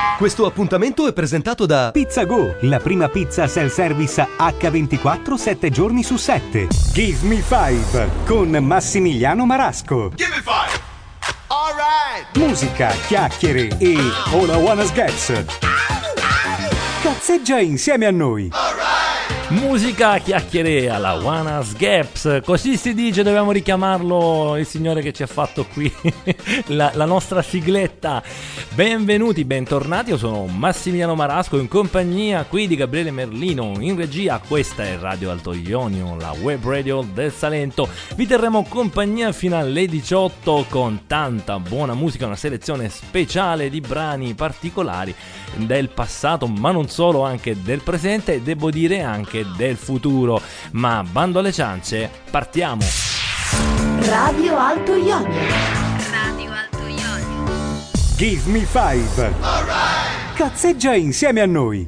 Questo appuntamento è presentato da Pizza Go, la prima pizza self-service H24 7 giorni su 7. Give Me 5 con Massimiliano Marasco. Give me 5. All right. Musica, chiacchiere e All I Wanna Sgaps. Cazzeggia insieme a noi. All right. Musica, chiacchiere alla Wanna Sgaps, così si dice, dobbiamo richiamarlo il signore che ci ha fatto qui la nostra sigletta. Benvenuti, bentornati, io sono Massimiliano Marasco in compagnia qui di Gabriele Merlino in regia. Questa è Radio Alto Ionio, la web radio del Salento. Vi terremo compagnia fino alle 18 con tanta buona musica, una selezione speciale di brani particolari del passato, ma non solo, anche del presente e devo dire anche del futuro. Ma bando alle ciance, partiamo. Radio Alto Ionio. Radio Alto Ionio. Give Me 5. All right. Cazzeggia insieme a noi.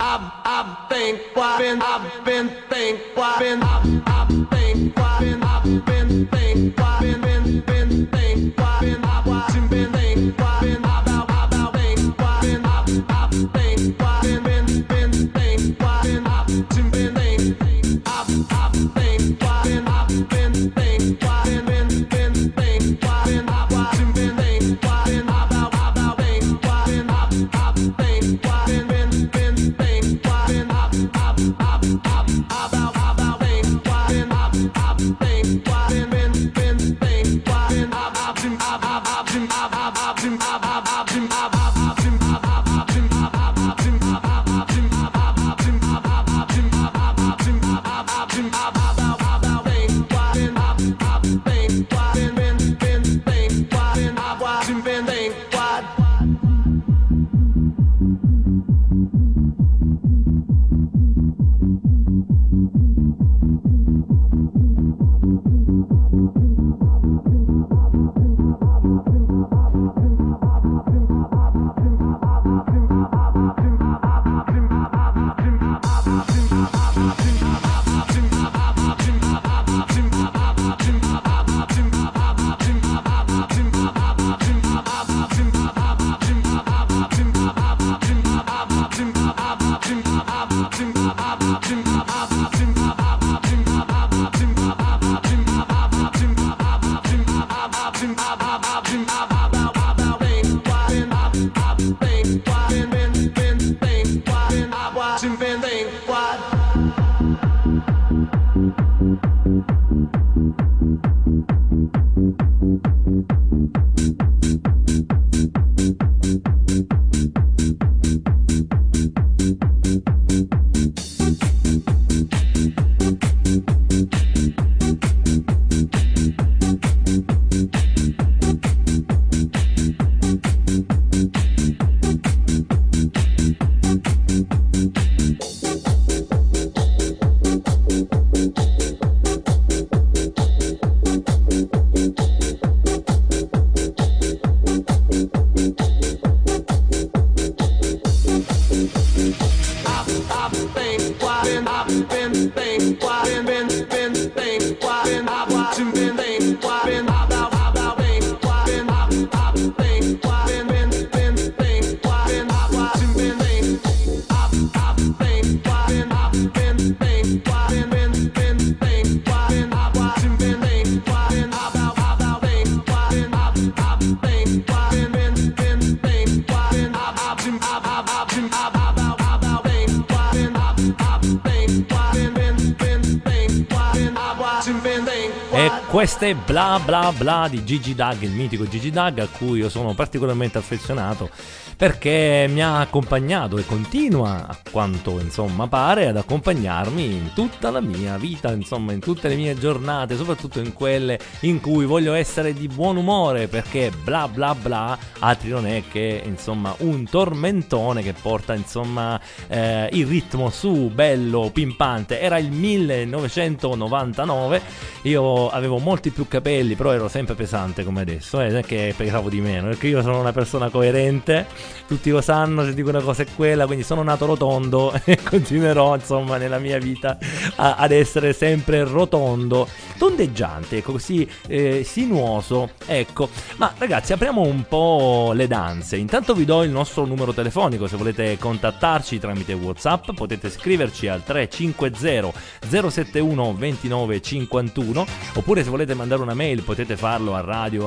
Queste bla bla bla di Gigi Doug, il mitico Gigi Doug, a cui io sono particolarmente affezionato perché mi ha accompagnato e continua, a quanto insomma pare, ad accompagnarmi in tutta la mia vita, insomma in tutte le mie giornate, soprattutto in quelle in cui voglio essere di buon umore, perché bla bla bla altri non è che insomma un tormentone che porta insomma il ritmo su, bello pimpante. Era il 1999, io avevo molti più capelli, però ero sempre pesante come adesso, non è che pesavo di meno, perché io sono una persona coerente, tutti lo sanno, se dico una cosa è quella, quindi sono nato rotondo e continuerò insomma nella mia vita ad essere sempre rotondo, tondeggiante, ecco, così sinuoso, ecco. Ma ragazzi, apriamo un po' le danze. Intanto vi do il nostro numero telefonico, se volete contattarci tramite WhatsApp potete scriverci al 350 071 29 51, oppure se volete mandare una mail potete farlo a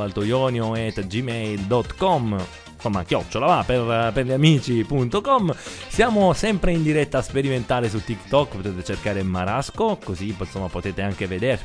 radioaltoionio@gmail.com, insomma chiocciola va per gli amici.com. Siamo sempre in diretta sperimentale su TikTok, potete cercare Marasco, così insomma potete anche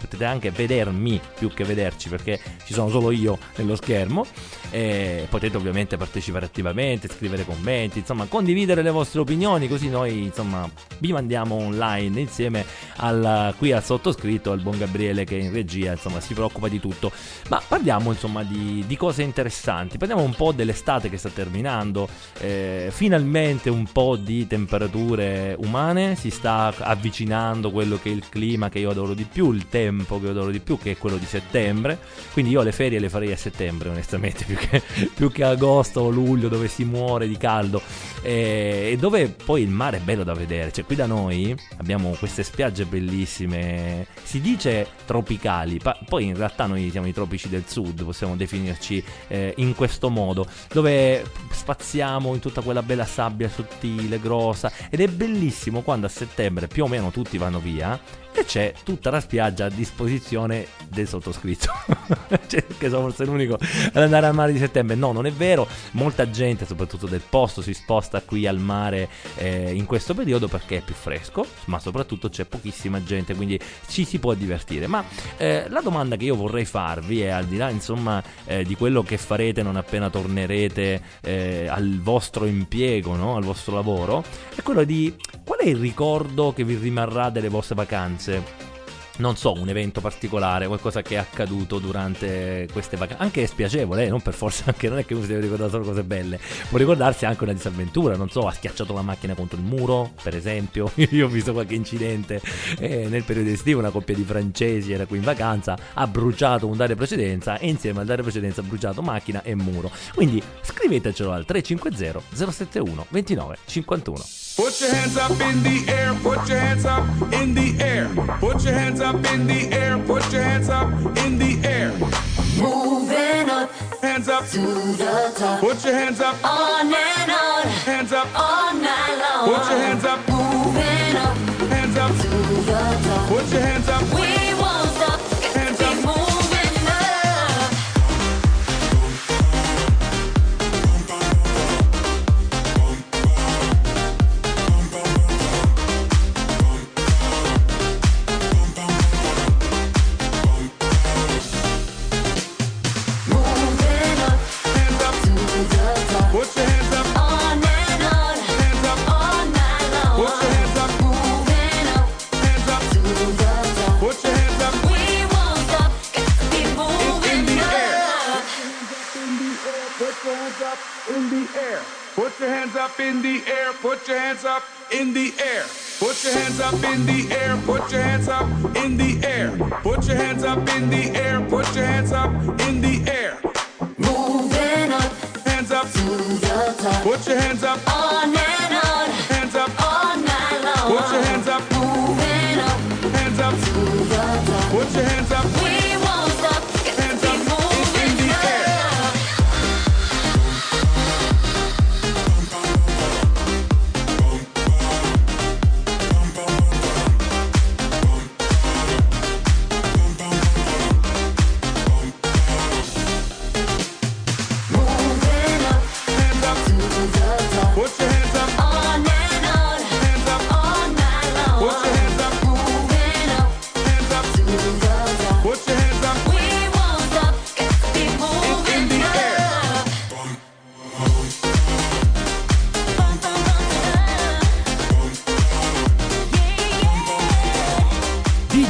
vedermi più che vederci, perché ci sono solo io nello schermo. E potete ovviamente partecipare attivamente, scrivere commenti, insomma condividere le vostre opinioni, così noi insomma vi mandiamo online insieme qui al sottoscritto, al buon Gabriele che in regia insomma si preoccupa di tutto. Ma parliamo insomma di cose interessanti, parliamo un po' dell'estate che sta terminando, finalmente un po' di temperature umane, si sta avvicinando quello che è il clima che io adoro di più, il tempo che io adoro di più, che è quello di settembre, quindi io le ferie le farei a settembre onestamente, più che agosto o luglio dove si muore di caldo, e dove poi il mare è bello da vedere. Cioè qui da noi abbiamo queste spiagge bellissime, si dice tropicali, poi in realtà noi siamo i tropici del sud, possiamo definirci in questo modo, dove spaziamo in tutta quella bella sabbia sottile, grossa, ed è bellissimo quando a settembre più o meno tutti vanno via e c'è tutta la spiaggia a disposizione del sottoscritto. Cioè, che sono forse l'unico ad andare al mare di settembre. No, non è vero, molta gente soprattutto del posto si sposta qui al mare in questo periodo perché è più fresco, ma soprattutto c'è pochissima gente, quindi ci si può divertire. Ma la domanda che io vorrei farvi è, al di là insomma di quello che farete non appena tornerete al vostro impiego, no? Al vostro lavoro, è quello di qual è il ricordo che vi rimarrà delle vostre vacanze. Non so, un evento particolare, qualcosa che è accaduto durante queste vacanze, anche spiacevole, non per forza, anche non è che uno si deve ricordare solo cose belle, può ricordarsi anche una disavventura, non so, ha schiacciato la macchina contro il muro, per esempio. Io ho visto qualche incidente nel periodo estivo, una coppia di francesi era qui in vacanza, ha bruciato un Daria Precedenza e insieme al Daria Precedenza ha bruciato macchina e muro. Quindi scrivetecelo al 350 071 29 51. Put your hands up in the air, put your hands up in the air. Put your hands up in the air, put your hands up in the air. Moving up, Hands up to the top. Put your hands up, On and on, hands up all night long. Put your hands up, Moving up, hands up to the top. Put your hands up, We won't stop, hands keep up moving up. Moving up, hands up to the top. Put your hands up, On and on, hands up all night long. Put your hands up, Moving up, hands up to the top. Put your hands up We won't stop, keep in moving the air. up. Put your hands up in the air. Put your hands up in the air. Put your hands up in the air. Put your hands up in the air. Put your hands up in the air. Put your hands up in the air. Put your hands up in the air. Moving up Hands up. to the top. Put your hands up. On and on, Hands up. all night long. Put your hands up. Moving up Hands up. to the top. Put your hands up. We won't stop, Hands keep up in moving the air. up. Moving up Hands up. to the top. Put your hands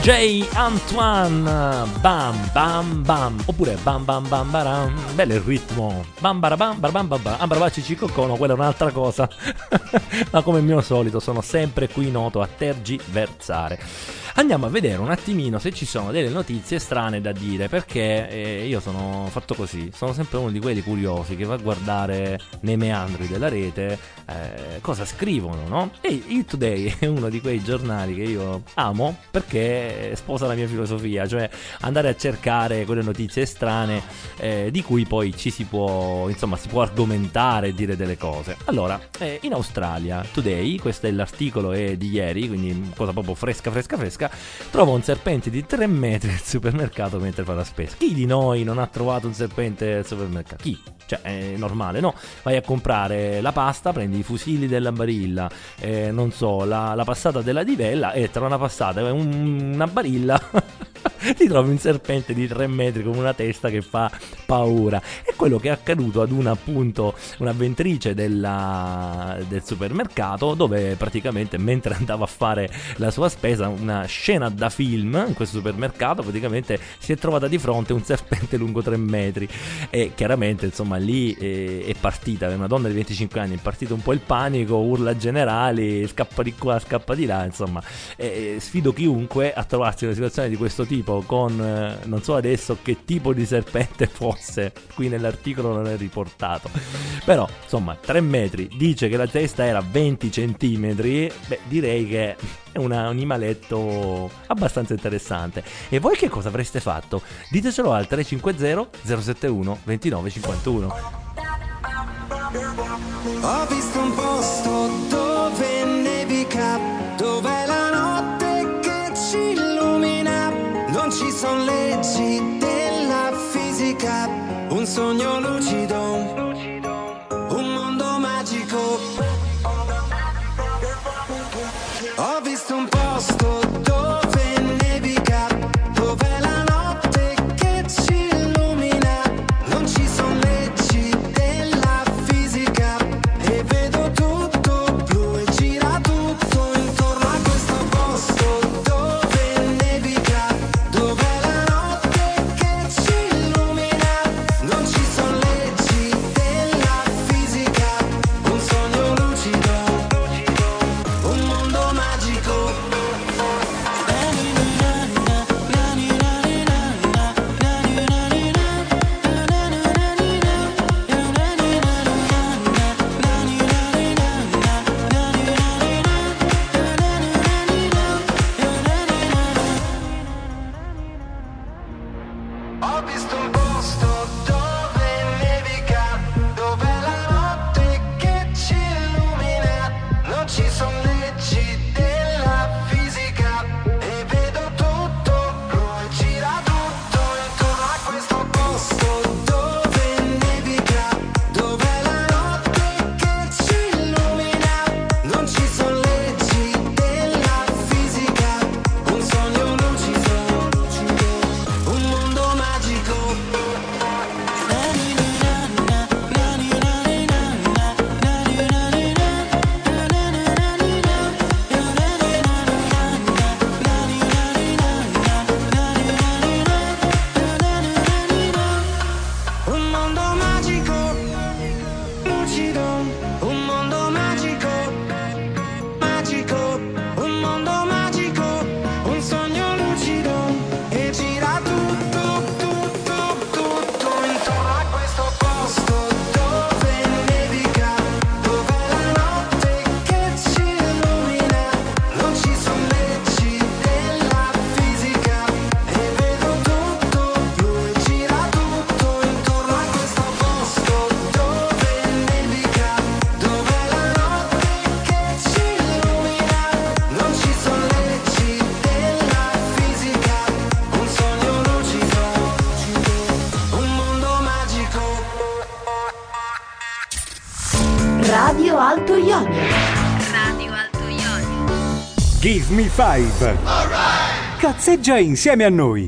DJ Antoine, bam bam bam, oppure bam bam bam baram, bello il ritmo, bam barabam barabam bam bam, ambrabaci cicoccono, quella è un'altra cosa, ma come il mio solito sono sempre qui noto a tergiversare. Andiamo a vedere un attimino se ci sono delle notizie strane da dire, perché io sono fatto così, sono sempre uno di quelli curiosi che va a guardare nei meandri della rete cosa scrivono, no? E il Today è uno di quei giornali che io amo perché sposa la mia filosofia, cioè andare a cercare quelle notizie strane di cui poi ci si può, insomma, si può argomentare e dire delle cose. Allora, in Australia, Today, questo è l'articolo di ieri, quindi cosa proprio fresca, trova un serpente di 3 metri al supermercato mentre fa la spesa. Chi di noi non ha trovato un serpente al supermercato? Chi? Cioè, è normale, no? Vai a comprare la pasta, prendi i fusilli della Barilla, non so, la passata della Divella, e tra una passata e una Barilla ti trovi un serpente di 3 metri con una testa che fa paura. È quello che è accaduto ad un'avventrice del supermercato, dove praticamente mentre andava a fare la sua spesa, una scena da film in questo supermercato, praticamente si è trovata di fronte un serpente lungo 3 metri e chiaramente, insomma, lì è partita, è una donna di 25 anni, è partito un po' il panico, urla generali, scappa di qua, scappa di là, insomma, sfido chiunque a trovarsi in una situazione di questo tipo con non so adesso che tipo di serpente fosse, qui nell'articolo non è riportato, però insomma 3 metri, dice che la testa era 20 centimetri, beh, direi che è un animaletto abbastanza interessante. E voi che cosa avreste fatto? Ditecelo al 350 071 2951. Ho visto un posto dove nevica, dove la notte che ci illumina, non ci sono leggi della fisica, un sogno lucido, un mondo magico. Ho visto un posto dove nevica, dove la notte che ci illumina, non ci sono leggi della fisica, e vedo tutto blu e gira tutto intorno a questo posto dove nevica, dove la notte che ci illumina, non ci sono leggi della fisica, un sogno lucido, un mondo magico. Ho visto un posto dove nevica, dove la notte che ci illumina, non ci sono leggi della fisica, e vedo tutto blu e gira tutto intorno a questo posto dove nevica, dove la notte che ci illumina, non ci sono leggi della fisica, un sogno lucido, un mondo magico. Un mondo magico, lucido, un mondo magico, magico, un mondo magico, un sogno lucido, e gira tutto, tutto, tutto intorno a questo posto dove nevica, dove la notte che ci illumina, non ci sono leggi della fisica, e vedo tutto blu e gira tutto intorno a questo posto dove nevica, dove la notte che ci illumina, non ci sono leggi della fisica, un sogno lucido, un mondo magico. Radio Alto Ionio. Radio Alto Ionio. Give Me Five. Cazzeggia insieme a noi.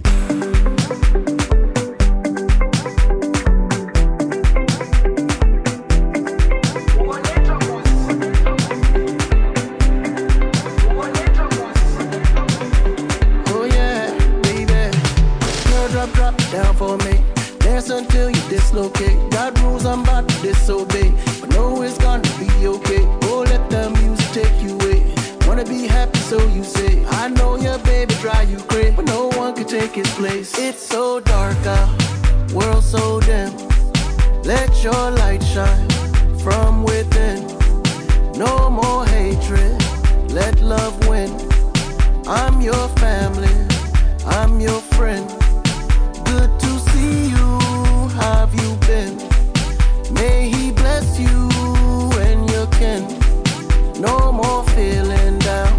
Oh yeah. okay. God rules, I'm about to disobey, but know it's gonna be okay. Oh, let the music take you away. Wanna be happy, so you say. I know your baby drive you crazy, but no one can take his place. It's so dark out, world so dim. Let your light shine from within. No more hatred, let love win. I'm your family, I'm your friend. Good to see you, how have you been? May he bless you and your kin. No more feeling down.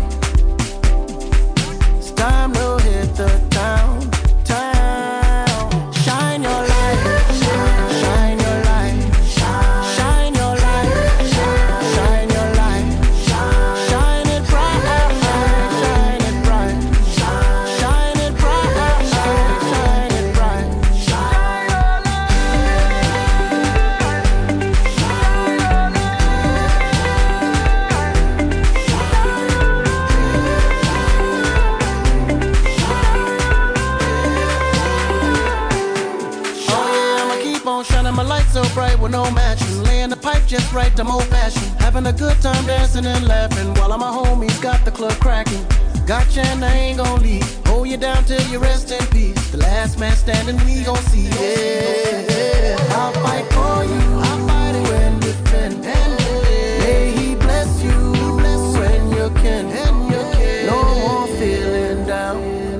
It's time to hit the town, town. Shine your light, shine your light, shine your light, shine your light, shine it bright, shine it bright, shine it bright, shine it bright. Shine your light, shine your light. Oh yeah, I'ma keep on shining my light so bright with no matching. Laying the pipe just right, I'm old fashioned. Having a good time dancing and laughing while all my homies got the club cracking. Gotcha and I ain't gon' leave. Hold you down till you rest in peace. The last man standing, we gon' see. Yeah, I'll fight for you. I'll fight it and defend. May he bless you and your kin. No more feeling down.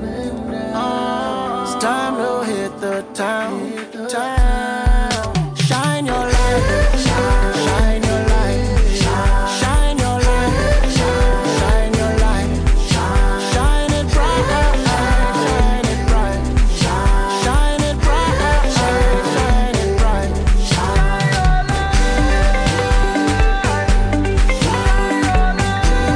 It's time to hit the town, town. Shine your light, shine your light, shine your light, shine your light, shine it bright, shine it bright, shine it bright, shine it bright, shine your light, shine your light.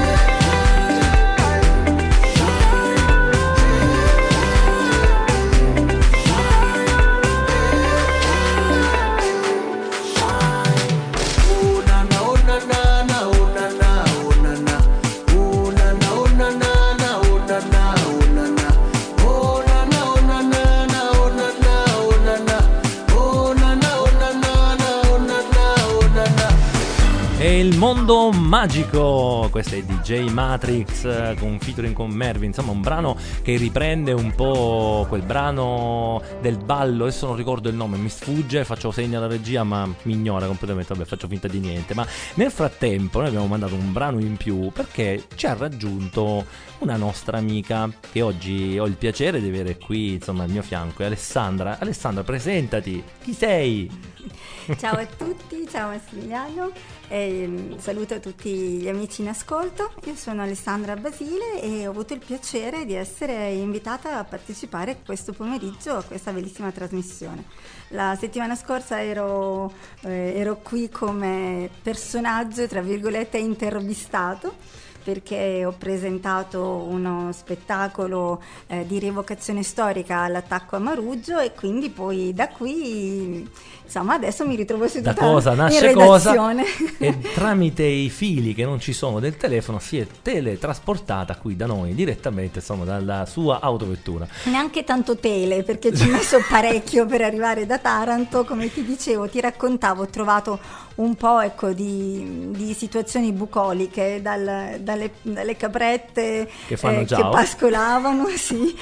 Oh na na, oh na na na, oh na na, oh na na, oh na na, oh na na na, oh na na, oh na na, oh na na, oh na na na, oh na na, oh na na, oh na na, oh na na na, oh na na, oh na na. È il mondo magico, questo è DJ Matrix con featuring con Mervin, insomma un brano che riprende un po' quel brano del ballo, adesso non ricordo il nome, mi sfugge, faccio segno alla regia ma mi ignora completamente, vabbè faccio finta di niente, ma nel frattempo noi abbiamo mandato un brano in più perché ci ha raggiunto una nostra amica che oggi ho il piacere di avere qui insomma al mio fianco, è Alessandra. Alessandra, presentati, chi sei? Ciao a tutti, ciao Massimiliano, saluto tutti gli amici in ascolto. Io sono Alessandra Basile e ho avuto il piacere di essere invitata a partecipare questo pomeriggio a questa bellissima trasmissione. La settimana scorsa ero qui come personaggio, tra virgolette, intervistato, perché ho presentato uno spettacolo di rievocazione storica all'attacco a Maruggio e quindi poi da qui insomma adesso mi ritrovo seduta da cosa nasce in redazione. Cosa e tramite i fili che non ci sono del telefono si è teletrasportata qui da noi direttamente insomma dalla sua autovettura. Neanche tanto tele perché ci ho messo parecchio per arrivare da Taranto, come ti dicevo, ti raccontavo, ho trovato un po' ecco di situazioni bucoliche dalle caprette che fanno che pascolavano sì,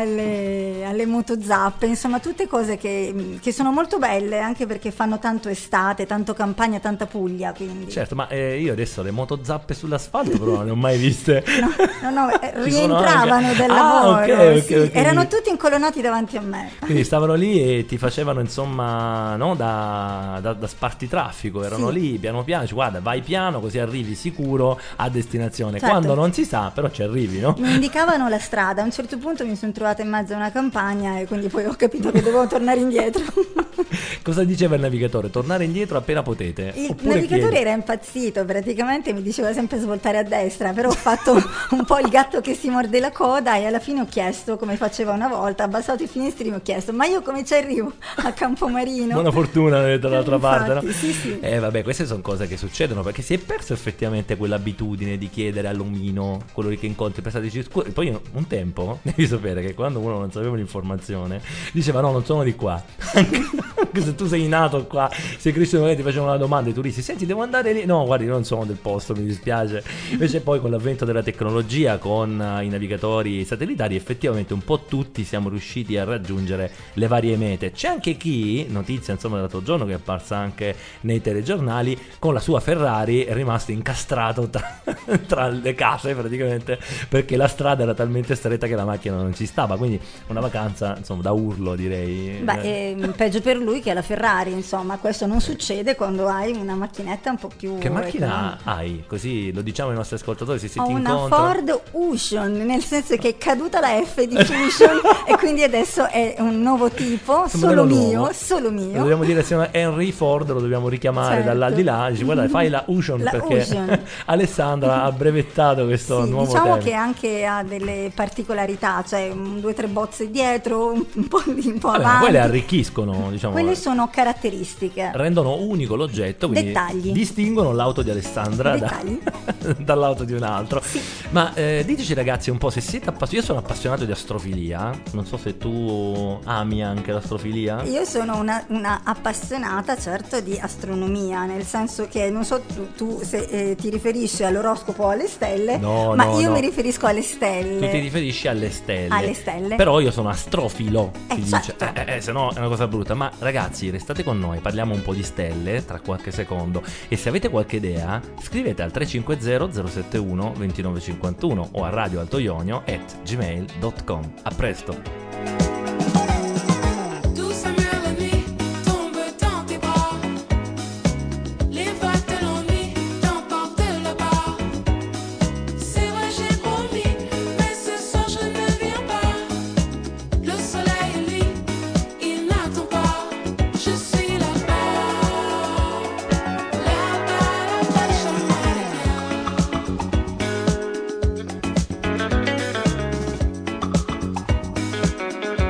alle motozappe, insomma tutte cose che sono molto belle anche perché fanno tanto estate, tanto campagna, tanta Puglia, quindi. Certo, ma io adesso le motozappe sull'asfalto però non le ho mai viste. No, rientravano dal lavoro, okay. Erano tutti incolonnati davanti a me. Quindi stavano lì e ti facevano insomma no, da spartitraffico, erano lì piano piano, cioè, guarda vai piano così arrivi sicuro a destinazione, certo. Quando non si sa però ci arrivi, no? Mi indicavano la strada, a un certo punto mi sono trovata in mezzo a una campagna e quindi poi ho capito che dovevo tornare indietro. Cosa diceva il navigatore? Tornare indietro appena potete? Il navigatore era impazzito, praticamente mi diceva sempre svoltare a destra, però ho fatto un po' il gatto che si morde la coda e alla fine ho chiesto, come faceva una volta, abbassato i finestrini, ho chiesto ma io come ci arrivo a Campomarino? Buona fortuna dall'altra parte, no? Sì. Vabbè, queste sono cose che succedono perché si è perso effettivamente quell'abitudine di chiedere all'omino, quello che incontri per stare sicuro. Poi un tempo devi sapere che quando uno non sapeva l'informazione diceva no, non sono di qua. Se tu sei nato qua, sei cresciuto, magari ti facevano una domanda i turisti, senti devo andare lì, no guardi non sono del posto, mi dispiace. Invece poi con l'avvento della tecnologia, con i navigatori satellitari, effettivamente un po' tutti siamo riusciti a raggiungere le varie mete. C'è anche chi, notizia insomma dell'altro giorno che è apparsa anche nei telegiornali, con la sua Ferrari è rimasto incastrato tra le case praticamente, perché la strada era talmente stretta che la macchina non ci stava, quindi una vacanza insomma da urlo, direi. Beh, peggio per lui che la Ferrari, insomma, questo non succede quando hai una macchinetta un po' più... Che macchina economica. hai? Così lo diciamo ai nostri ascoltatori, se Ho ti una incontrano. Ford Fusion, nel senso che è caduta la F di Fusion e quindi adesso è un nuovo tipo, solo mio. Lo dobbiamo dire, se Henry Ford lo dobbiamo richiamare Certo. dall'aldilà, dici guarda fai la Fusion, La perché Fusion. Alessandra ha brevettato questo Sì, nuovo diciamo termine. che anche ha delle particolarità, cioè 2 o 3 bozze dietro, un po' Vabbè, ma avanti. quelle arricchiscono, diciamo. Quelle sono caratteristiche. Rendono unico l'oggetto, quindi Dettagli. distinguono l'auto di Alessandra Dettagli. dall'auto di un altro. Ma diteci ragazzi un po' se siete appassionati. Io sono appassionato di astrofilia, non so se tu ami anche l'astrofilia. Io sono una appassionata, certo, di astronomia, nel senso che non so tu se ti riferisci all'oroscopo o alle stelle, No, ma no, io no. mi riferisco alle stelle. Tu ti riferisci alle stelle. Alle stelle. Però io sono astrofilo, si dice. certo. Se no è una cosa brutta. Ma ragazzi, restate con noi, parliamo un po' di stelle tra qualche secondo. E se avete qualche idea, scrivete al 350 071 2951 o a radioaltoionio@gmail.com. A presto. Douce mélodie tombe dans tes bras. Les vagues de l'ennui t'emportent là-bas. C'est vrai, j'ai promis, mais ce soir je ne viens pas. Le soleil, lui, il n'attend pas. Je suis là-bas, là-bas, chemin des biens.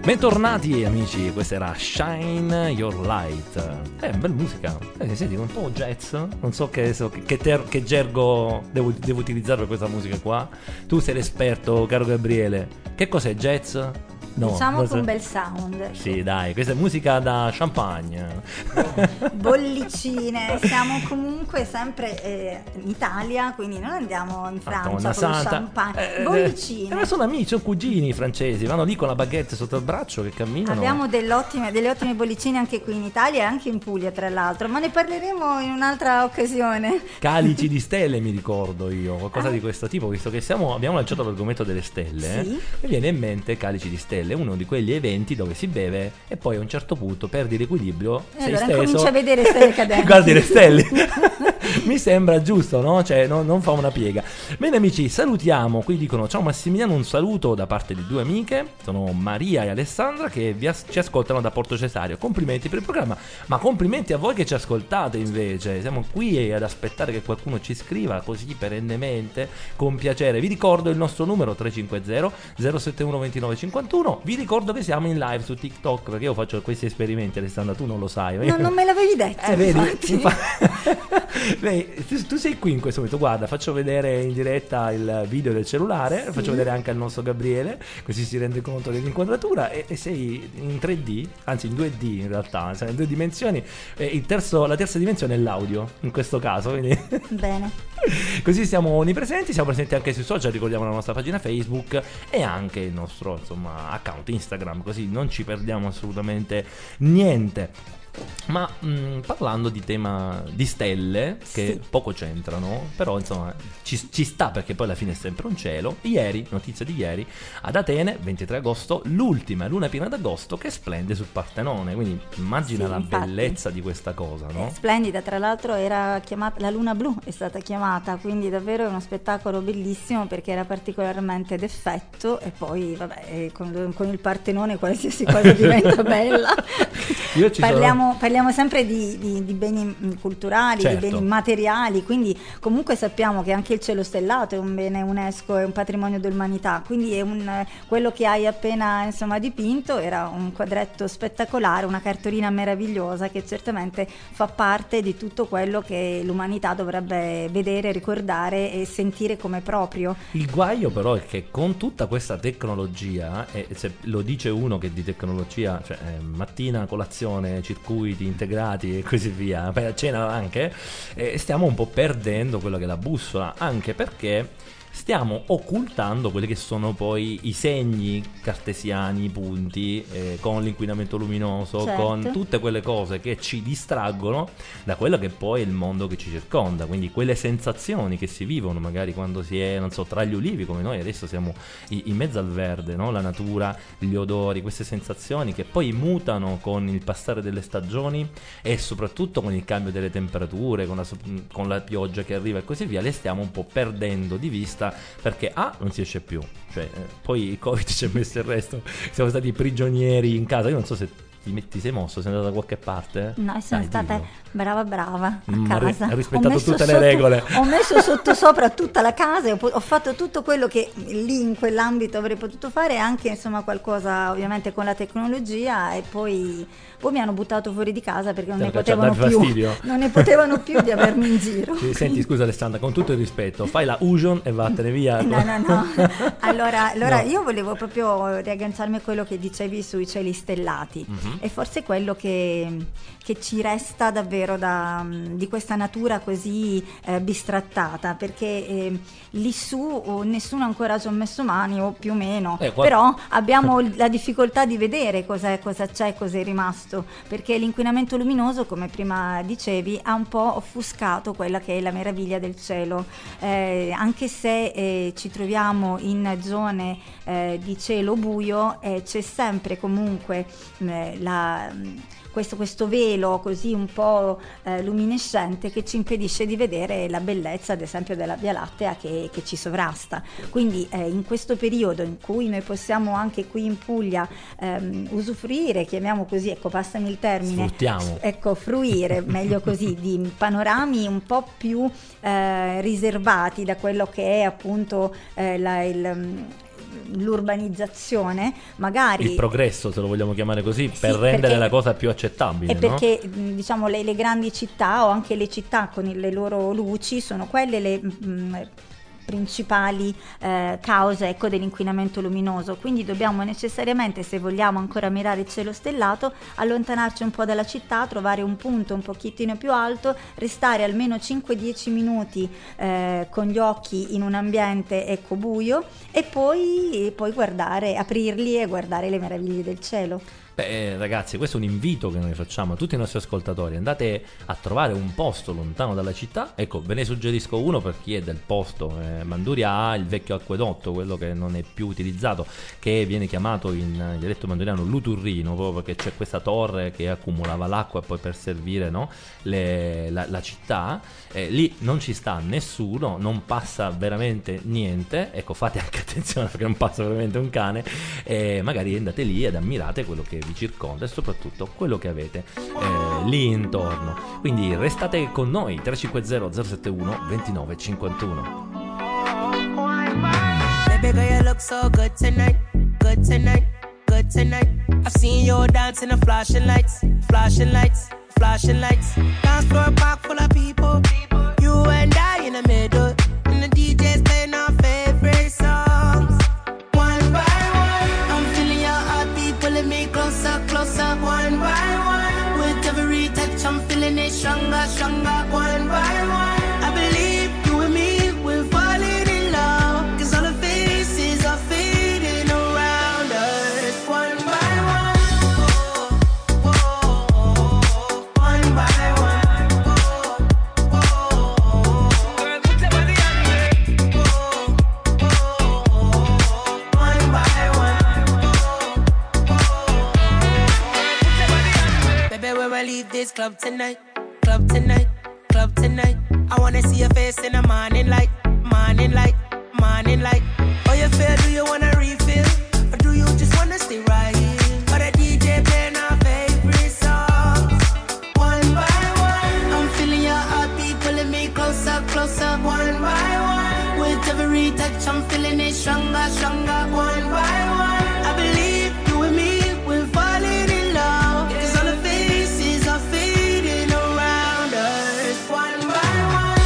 Bentornati amici, questa era Shine Your Light. Bella musica. Senti, un po' jazz. Non so che gergo devo utilizzare per questa musica qua. Tu sei l'esperto, caro Gabriele. Che cos'è jazz? No, diciamo che un bel sound. Sì, dai, questa è musica da champagne. Bollicine. Siamo comunque sempre in Italia, quindi non andiamo in Francia con lo champagne. Bollicine. Sono amici, sono cugini francesi, vanno lì con la baguette sotto il braccio che camminano. Abbiamo delle ottime bollicine anche qui in Italia e anche in Puglia, tra l'altro, ma ne parleremo in un'altra occasione. Calici di stelle, mi ricordo io, qualcosa di questo tipo, visto che abbiamo lanciato l'argomento delle stelle. Sì. Mi viene in mente Calici di stelle, uno di quegli eventi dove si beve e poi a un certo punto perdi l'equilibrio, sei allora steso, cominci a vedere stelle cadenti. Guardi le stelle. Mi sembra giusto, no? Cioè non fa una piega. Bene amici, salutiamo. Qui dicono ciao Massimiliano, un saluto da parte di due amiche, sono Maria e Alessandra, che ci ascoltano da Porto Cesario. Complimenti per il programma, ma complimenti a voi che ci ascoltate invece. Siamo qui ad aspettare che qualcuno ci scriva così perennemente, con piacere. Vi ricordo il nostro numero 350 071 2951. Vi ricordo che siamo in live su TikTok, perché io faccio questi esperimenti, Alessandra, tu non lo sai. No, non me l'avevi detto. Vedi? Tu sei qui in questo momento, guarda, faccio vedere in diretta il video del cellulare, faccio vedere anche al nostro Gabriele, così si rende conto dell'inquadratura, e sei in 3D, anzi in 2D in realtà, sei in due dimensioni, la terza dimensione è l'audio in questo caso, quindi... Bene. Così siamo onnipresenti, siamo presenti anche sui social, ricordiamo la nostra pagina Facebook e anche il nostro account Instagram, così non ci perdiamo assolutamente niente. Ma parlando di tema di stelle, che poco c'entrano, però ci sta, perché poi alla fine è sempre un cielo. Notizia di ieri, ad Atene, 23 agosto, l'ultima luna piena d'agosto che splende sul Partenone, quindi immagina la bellezza di questa cosa, no? Splendida, tra l'altro era chiamata la luna blu, è stata chiamata, quindi davvero è uno spettacolo bellissimo perché era particolarmente d'effetto, e poi vabbè, con il Partenone qualsiasi cosa diventa bella. Parliamo sempre di beni culturali, certo, di beni materiali, quindi comunque sappiamo che anche il cielo stellato è un bene UNESCO, è un patrimonio dell'umanità, quindi quello che hai appena dipinto era un quadretto spettacolare, una cartolina meravigliosa che certamente fa parte di tutto quello che l'umanità dovrebbe vedere, ricordare e sentire come proprio. Il guaio però è che con tutta questa tecnologia, e se lo dice uno che di tecnologia, cioè mattina, colazione, circuiti integrati e così via, per a cena anche, stiamo un po' perdendo quella che è la bussola, anche perché stiamo occultando quelli che sono poi i segni cartesiani, i punti, con l'inquinamento luminoso, certo, con tutte quelle cose che ci distraggono da quello che poi è il mondo che ci circonda, quindi quelle sensazioni che si vivono magari quando si è, non so, tra gli ulivi, come noi adesso siamo in mezzo al verde, no? La natura, gli odori, queste sensazioni che poi mutano con il passare delle stagioni e soprattutto con il cambio delle temperature, con la pioggia che arriva e così via, le stiamo un po' perdendo di vista, perché non si esce più, cioè poi il Covid ci ha messo il resto, siamo stati prigionieri in casa. Io non so se ti sei mosso, sei andata da qualche parte? No, sono stata brava a casa. Hai rispettato tutte le regole. Ho messo sottosopra tutta la casa e ho fatto tutto quello che lì in quell'ambito avrei potuto fare, anche qualcosa ovviamente con la tecnologia, e poi mi hanno buttato fuori di casa perché non ne potevano più di avermi in giro. Sì, senti, scusa Alessandra, con tutto il rispetto, fai la Usion e vattene via. No. Allora no. Io volevo proprio riagganciarmi a quello che dicevi sui cieli stellati. E forse quello che ci resta davvero di questa natura così bistrattata, perché lì su nessuno ancora ci ha messo mani, o più o meno, però abbiamo la difficoltà di vedere cosa c'è, cosa è rimasto, perché l'inquinamento luminoso, come prima dicevi, ha un po' offuscato quella che è la meraviglia del cielo, anche se ci troviamo in zone di cielo buio, c'è sempre comunque questo velo così un po' luminescente che ci impedisce di vedere la bellezza, ad esempio, della Via Lattea che ci sovrasta. Quindi in questo periodo in cui noi possiamo anche qui in Puglia usufruire, chiamiamo così, passami il termine, fruire, meglio così, di panorami un po' più riservati da quello che è appunto l'urbanizzazione, magari il progresso, se lo vogliamo chiamare così, sì, per rendere perché, la cosa più accettabile, e perché diciamo le grandi città o anche le città con le loro luci sono quelle le principali cause, ecco, dell'inquinamento luminoso, quindi dobbiamo necessariamente, se vogliamo ancora ammirare il cielo stellato, allontanarci un po' dalla città, trovare un punto un pochettino più alto, restare almeno 5-10 minuti con gli occhi in un ambiente, ecco, buio, e poi guardare, aprirli e guardare le meraviglie del cielo. Beh, ragazzi, questo è un invito che noi facciamo a tutti i nostri ascoltatori: andate a trovare un posto lontano dalla città. Ecco, ve ne suggerisco uno per chi è del posto. Manduria ha il vecchio acquedotto, quello che non è più utilizzato, che viene chiamato in dialetto manduriano Luturrino, proprio perché c'è questa torre che accumulava l'acqua poi per servire, no, la città. Lì non ci sta nessuno, non passa veramente niente. Ecco, fate anche attenzione perché non passa veramente un cane, e magari andate lì ed ammirate quello che vi circonda e soprattutto quello che avete lì intorno. Quindi restate con noi, 350 071 2951. Baby girl, you look so good tonight, good tonight, good tonight. I've seen you dance in the flashing lights, flashing lights, flashing lights. Dance floor packed full of people, you and I in the middle, and the DJ's playing our favorite songs. One by one, I'm feeling your heartbeat pulling me closer, closer. One by one, with every touch I'm feeling it stronger, stronger. One by one, I believe you and me, we're falling in love, 'cause all the faces are fading around us. One by one, one by one, girl, put your body on me. One by one, baby, when I leave this club tonight, club tonight, club tonight, I wanna see your face in the morning light, morning light, morning light. Oh, you feel, do you wanna refill, or do you just wanna stay right here? Or the DJ playing our favorite songs. One by one, I'm feeling your heartbeat pulling me closer, closer. One by one, with every touch I'm feeling it stronger, stronger. One by one, I believe you and me, we're falling in love, 'cause all the faces are fading around us. One by one,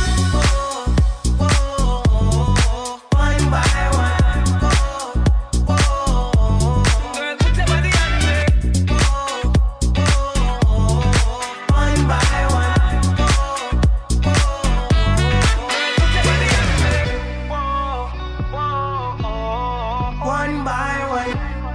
one by one, girl, put your body on me. One by one, put your body on me. One by one,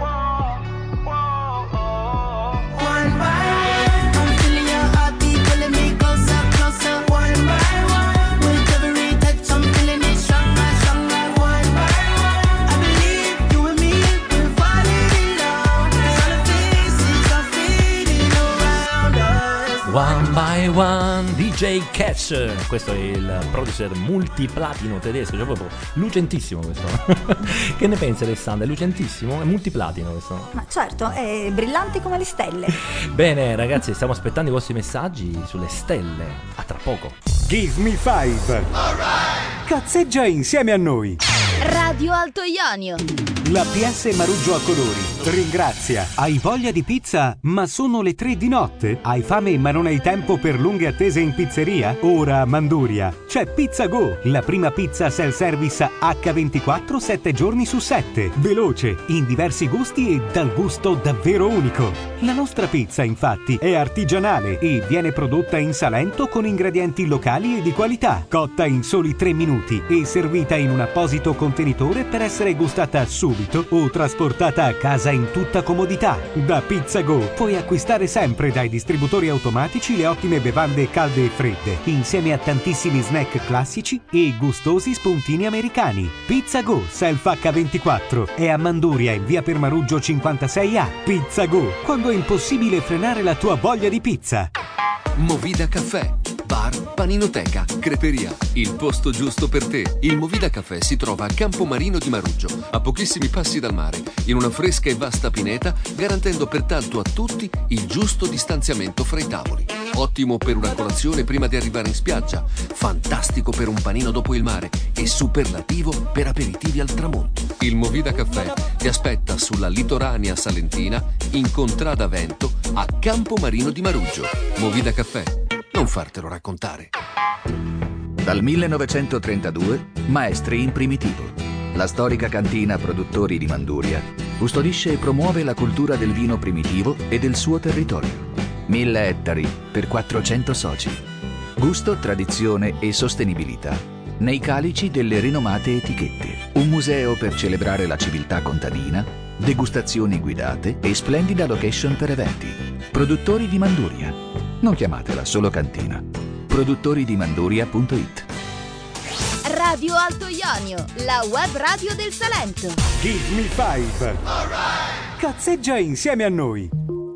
one by one, I'm feeling your heartbeat pulling me closer, closer. One by one, with every touch I'm feeling it stronger, stronger. One by one, I believe you and me, we're falling in love, 'cause all the faces are fading around us. One by One, DJ Catch. Questo è il producer multiplatino tedesco, cioè proprio lucentissimo questo. Che ne pensi, Alessandra? È lucentissimo? È multiplatino questo? Ma certo, è brillante come le stelle. Bene ragazzi, stiamo aspettando i vostri messaggi sulle stelle. A tra poco. Give Me Five. Cazzeggia insieme a noi. Radio Alto Ionio. La PS Maruggiu a colori ringrazia. Hai voglia di pizza, ma sono le 3 di notte? Hai fame ma non hai tempo per lunghe attese in pizzeria? Ora a Manduria c'è Pizza Go, la prima pizza self-service H24 7 giorni su 7. Veloce, in diversi gusti e dal gusto davvero unico. La nostra pizza, infatti, è artigianale e viene prodotta in Salento con ingredienti locali e di qualità, cotta in soli 3 minuti e servita in un apposito contenitore per essere gustata subito o trasportata a casa in tutta comodità. Da Pizza Go puoi acquistare sempre dai distributori automatici le ottime bevande calde e fredde, insieme a tantissimi snack classici e gustosi spuntini americani. Pizza Go Self H24 è a Manduria in via Permaruggio 56A. Pizza Go, quando è impossibile frenare la tua voglia di pizza. Movida Caffè, bar, paninoteca, creperia, il posto giusto per te. Il Movida Caffè si trova a Campomarino di Maruggio, a pochissimi passi dal mare, in una fresca e vasta pineta, garantendo pertanto a tutti il giusto distanziamento fra i tavoli. Ottimo per una colazione prima di arrivare in spiaggia, fantastico per un panino dopo il mare e superlativo per aperitivi al tramonto. Il Movida Caffè ti aspetta sulla litoranea salentina in Contrada Vento a Campo Marino di Maruggio. Movida Caffè, non fartelo raccontare. Dal 1932, Maestri in Primitivo. La storica cantina Produttori di Manduria custodisce e promuove la cultura del vino primitivo e del suo territorio. 1000 ettari per 400 soci. Gusto, tradizione e sostenibilità nei calici delle rinomate etichette. Un museo per celebrare la civiltà contadina, degustazioni guidate e splendida location per eventi. Produttori di Manduria. Non chiamatela solo cantina. produttoridimanduria.it. Radio Alto Ionio, la web radio del Salento. Give me five. Cazzeggia insieme a noi.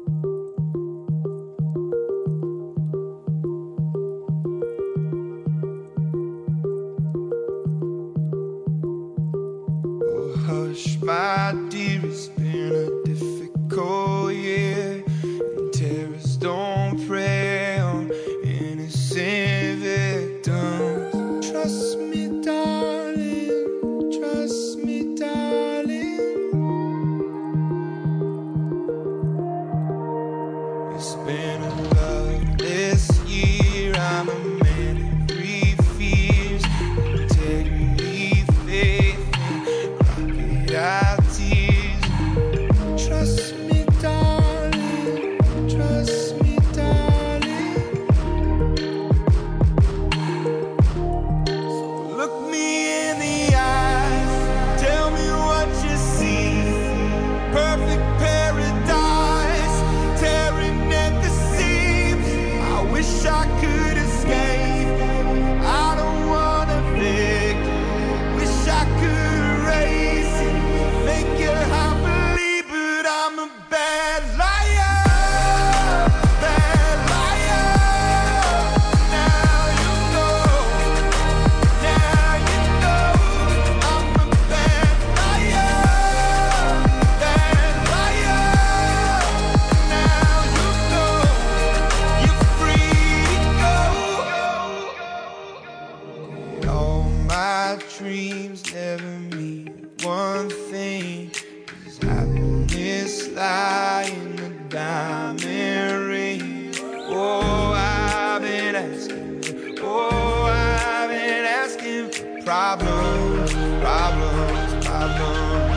Hush, my dear, it's been a difficult year, and terrorists don't prey on innocent victims. Trust me, darling, trust me, darling. It's been a loveless year, I'm a man in three fears, integrity, faith, our tears. Trust me, darling, trust me, darling. So look me in the eyes, tell me what you see. Perfect paradise, tearing at the seams. I wish I could escape, I don't wanna beg. Wish I could erase it, make your heart believe, but I'm a bad liar, bad liar. Now you know, now you know, I'm a bad liar, bad liar. Now you know, you're free to go. All my dreams never mean one thing. Is happiness lie in the diamond ring? Oh, I've been asking. Oh, I've been asking for problems, problems, problems.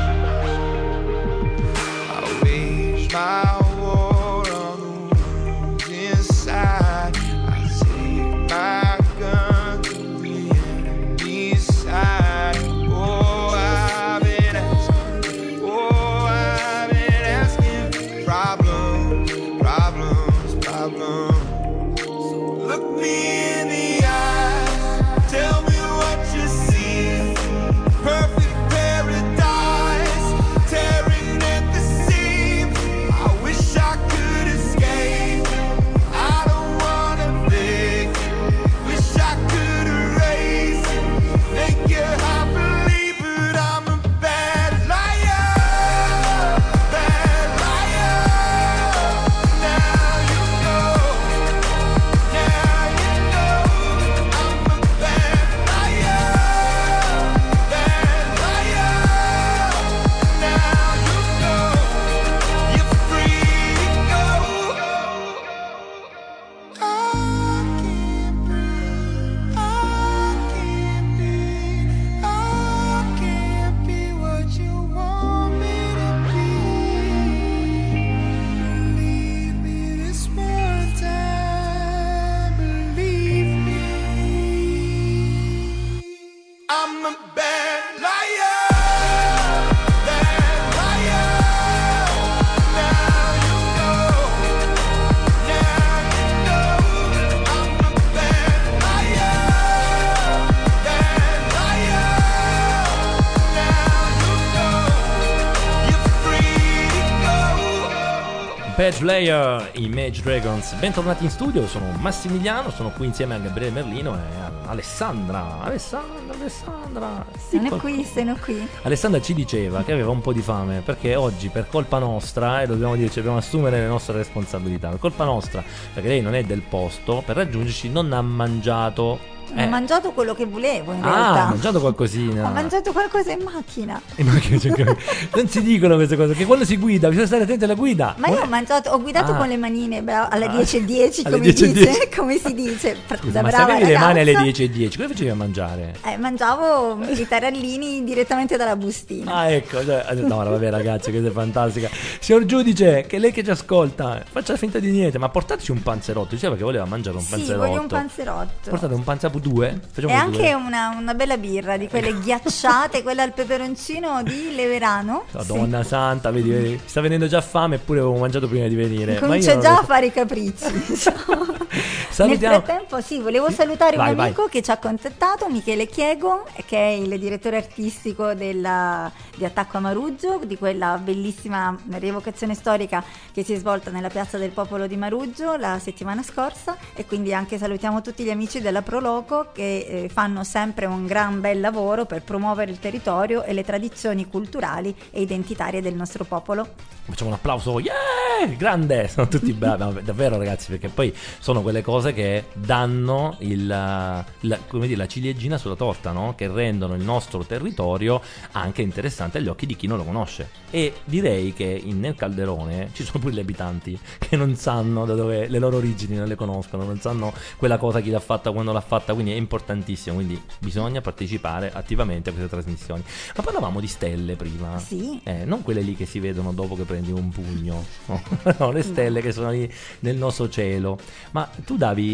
I wage my war on the wounds inside. I take my gun to the enemy's side. Oh, I've been asking. Oh, I've been asking for problems, problems, problems. So look me in the eyes, tell me what you see. Rampage Layer, Image Dragons. Bentornati in studio, sono Massimiliano, sono qui insieme a Gabriele Merlino e a Alessandra. Sono qui. Alessandra ci diceva che aveva un po' di fame perché oggi per colpa nostra, e dobbiamo dirci, dobbiamo assumere le nostre responsabilità, per colpa nostra, perché lei non è del posto, per raggiungerci non ha mangiato. Ho mangiato quello che volevo in realtà. Ha mangiato qualcosina. Ho mangiato qualcosa in macchina. Non si dicono queste cose, che quando si guida bisogna stare attenti alla guida. Ma io ho guidato con le manine alle 10:10 come si dice. Scusa, ma se avevi le mani alle 10:10 cosa facevi a mangiare? Mangiavo i tarallini direttamente dalla bustina. Ah, ecco, no, vabbè ragazzi, questa è fantastica. Signor giudice, che lei che ci ascolta, faccia finta di niente, ma portateci un panzerotto. Diceva che voleva mangiare un panzerotto. Sì, voglio un panzerotto. Portate un panzerotto. Due? E anche una bella birra di quelle ghiacciate, quella al peperoncino di Leverano. Madonna santa, vedi, sta venendo già fame, eppure avevo mangiato prima di venire. Comincia già a fare i capricci. Nel frattempo volevo salutare un amico che ci ha contattato, Michele Chiego, che è il direttore artistico di Attacco a Maruggio, di quella bellissima rievocazione storica che si è svolta nella Piazza del Popolo di Maruggio la settimana scorsa, e quindi anche salutiamo tutti gli amici della Proloco che fanno sempre un gran bel lavoro per promuovere il territorio e le tradizioni culturali e identitarie del nostro popolo. Facciamo un applauso, yeah! Grande! Sono tutti bravi, davvero ragazzi, perché poi sono quelle cose che danno la ciliegina sulla torta, no? Che rendono il nostro territorio anche interessante agli occhi di chi non lo conosce. E direi che nel Calderone ci sono pure gli abitanti che non sanno da dove le loro origini, non le conoscono, non sanno quella cosa chi l'ha fatta, quando l'ha fatta, quindi è importantissimo, quindi bisogna partecipare attivamente a queste trasmissioni. Ma parlavamo di stelle prima, sì. Non quelle lì che si vedono dopo che prendi un pugno, no, le stelle che sono lì nel nostro cielo. Ma tu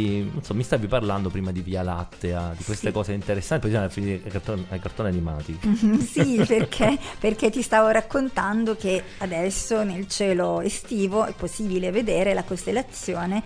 mi stavi parlando prima di Via Lattea, di queste cose interessanti, poi bisogna finire ai cartoni animati. Sì, perché ti stavo raccontando che adesso nel cielo estivo è possibile vedere la costellazione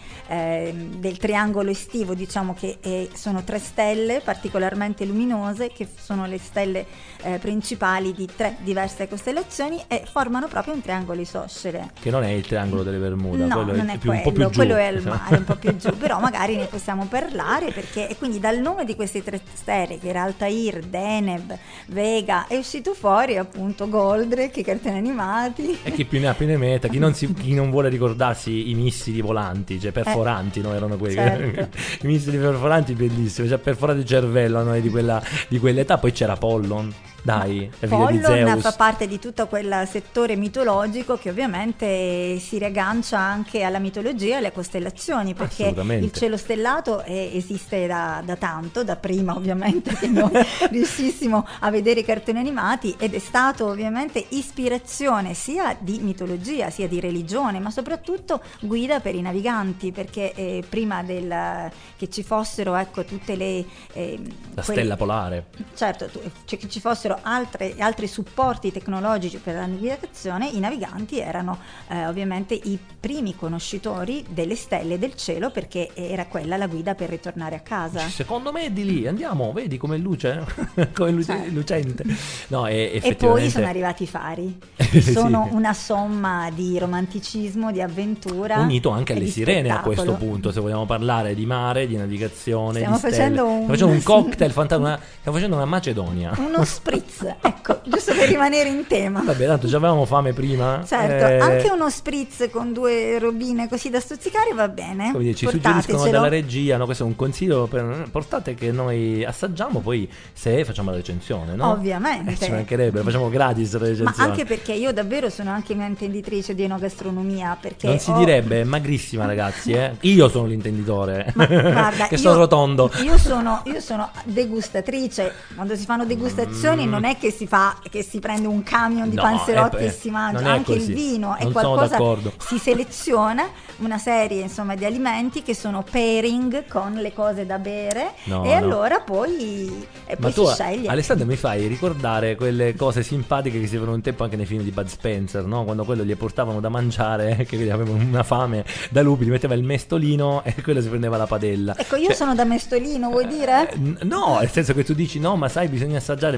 del triangolo estivo, diciamo che sono 3 stelle particolarmente luminose che sono le stelle principali di 3 diverse costellazioni e formano proprio un triangolo isoscele. Che non è il triangolo delle Bermuda, no, quello non è è più, quello, un po' più giù. Quello è al mare, un po' più giù, però magari ne possiamo parlare e quindi dal nome di queste 3 stelle, che era Altair, Deneb, Vega, è uscito fuori appunto Goldrake, i cartoni animati. E chi più ne ha più ne metta, chi non vuole ricordarsi i missili volanti, cioè perforanti, no, erano quelli. Certo. I missili perforanti bellissimi, cioè perforato il cervello, noi di quell'età. Poi c'era Pollon, dai, la figlia di Zeus. Pollon fa parte di tutto quel settore mitologico che ovviamente si riaggancia anche alla mitologia e alle costellazioni, perché il cielo stellato esiste da tanto, da prima ovviamente che noi riuscissimo a vedere i cartoni animati, ed è stato ovviamente ispirazione sia di mitologia sia di religione, ma soprattutto guida per i naviganti, perché prima che ci fossero tutte le stella polare, certo, cioè che ci fossero altri supporti tecnologici per la navigazione, i naviganti erano ovviamente i primi conoscitori delle stelle del cielo, perché era quella la guida per ritornare a casa. Secondo me è di lì, andiamo, vedi come luce, come lucente. No, effettivamente... E poi sono arrivati i fari, che sono una somma di romanticismo, di avventura, unito anche alle sirene spettacolo. A questo punto, se vogliamo parlare di mare, di navigazione, stiamo di stelle. Stiamo facendo un cocktail fantastico, stiamo facendo una Macedonia, uno spritz, ecco, giusto per rimanere in tema. Vabbè, tanto già avevamo fame prima. Certo, anche uno spritz con 2 robine così da stuzzicare va bene. Come dire, ci suggeriscono dalla regia, no? Questo è un consiglio, portate che noi assaggiamo, poi se facciamo la recensione, no? Ovviamente. Ci mancherebbe, facciamo gratis la recensione. Ma anche perché io davvero sono anche un'intenditrice di enogastronomia, perché non si direbbe, è magrissima ragazzi, Io sono l'intenditore. Ma guarda, che sono rotondo. Io sono degustatrice. Quando si fanno degustazioni non è che si prende un camion di panzerotti e si mangia, anche il vino è qualcosa, si seleziona una serie insomma di alimenti che sono pairing con le cose da bere, allora poi tu, si sceglie. Alessandra, mi fai ricordare quelle cose simpatiche che si avevano un tempo anche nei film di Bud Spencer, no? Quando quello gli portavano da mangiare, che aveva una fame da lupi, gli metteva il mestolino e quello si prendeva la padella. Ecco, io sono da mestolino, vuoi dire? No, nel senso che tu dici no, ma sai, bisogna assaggiare, ma che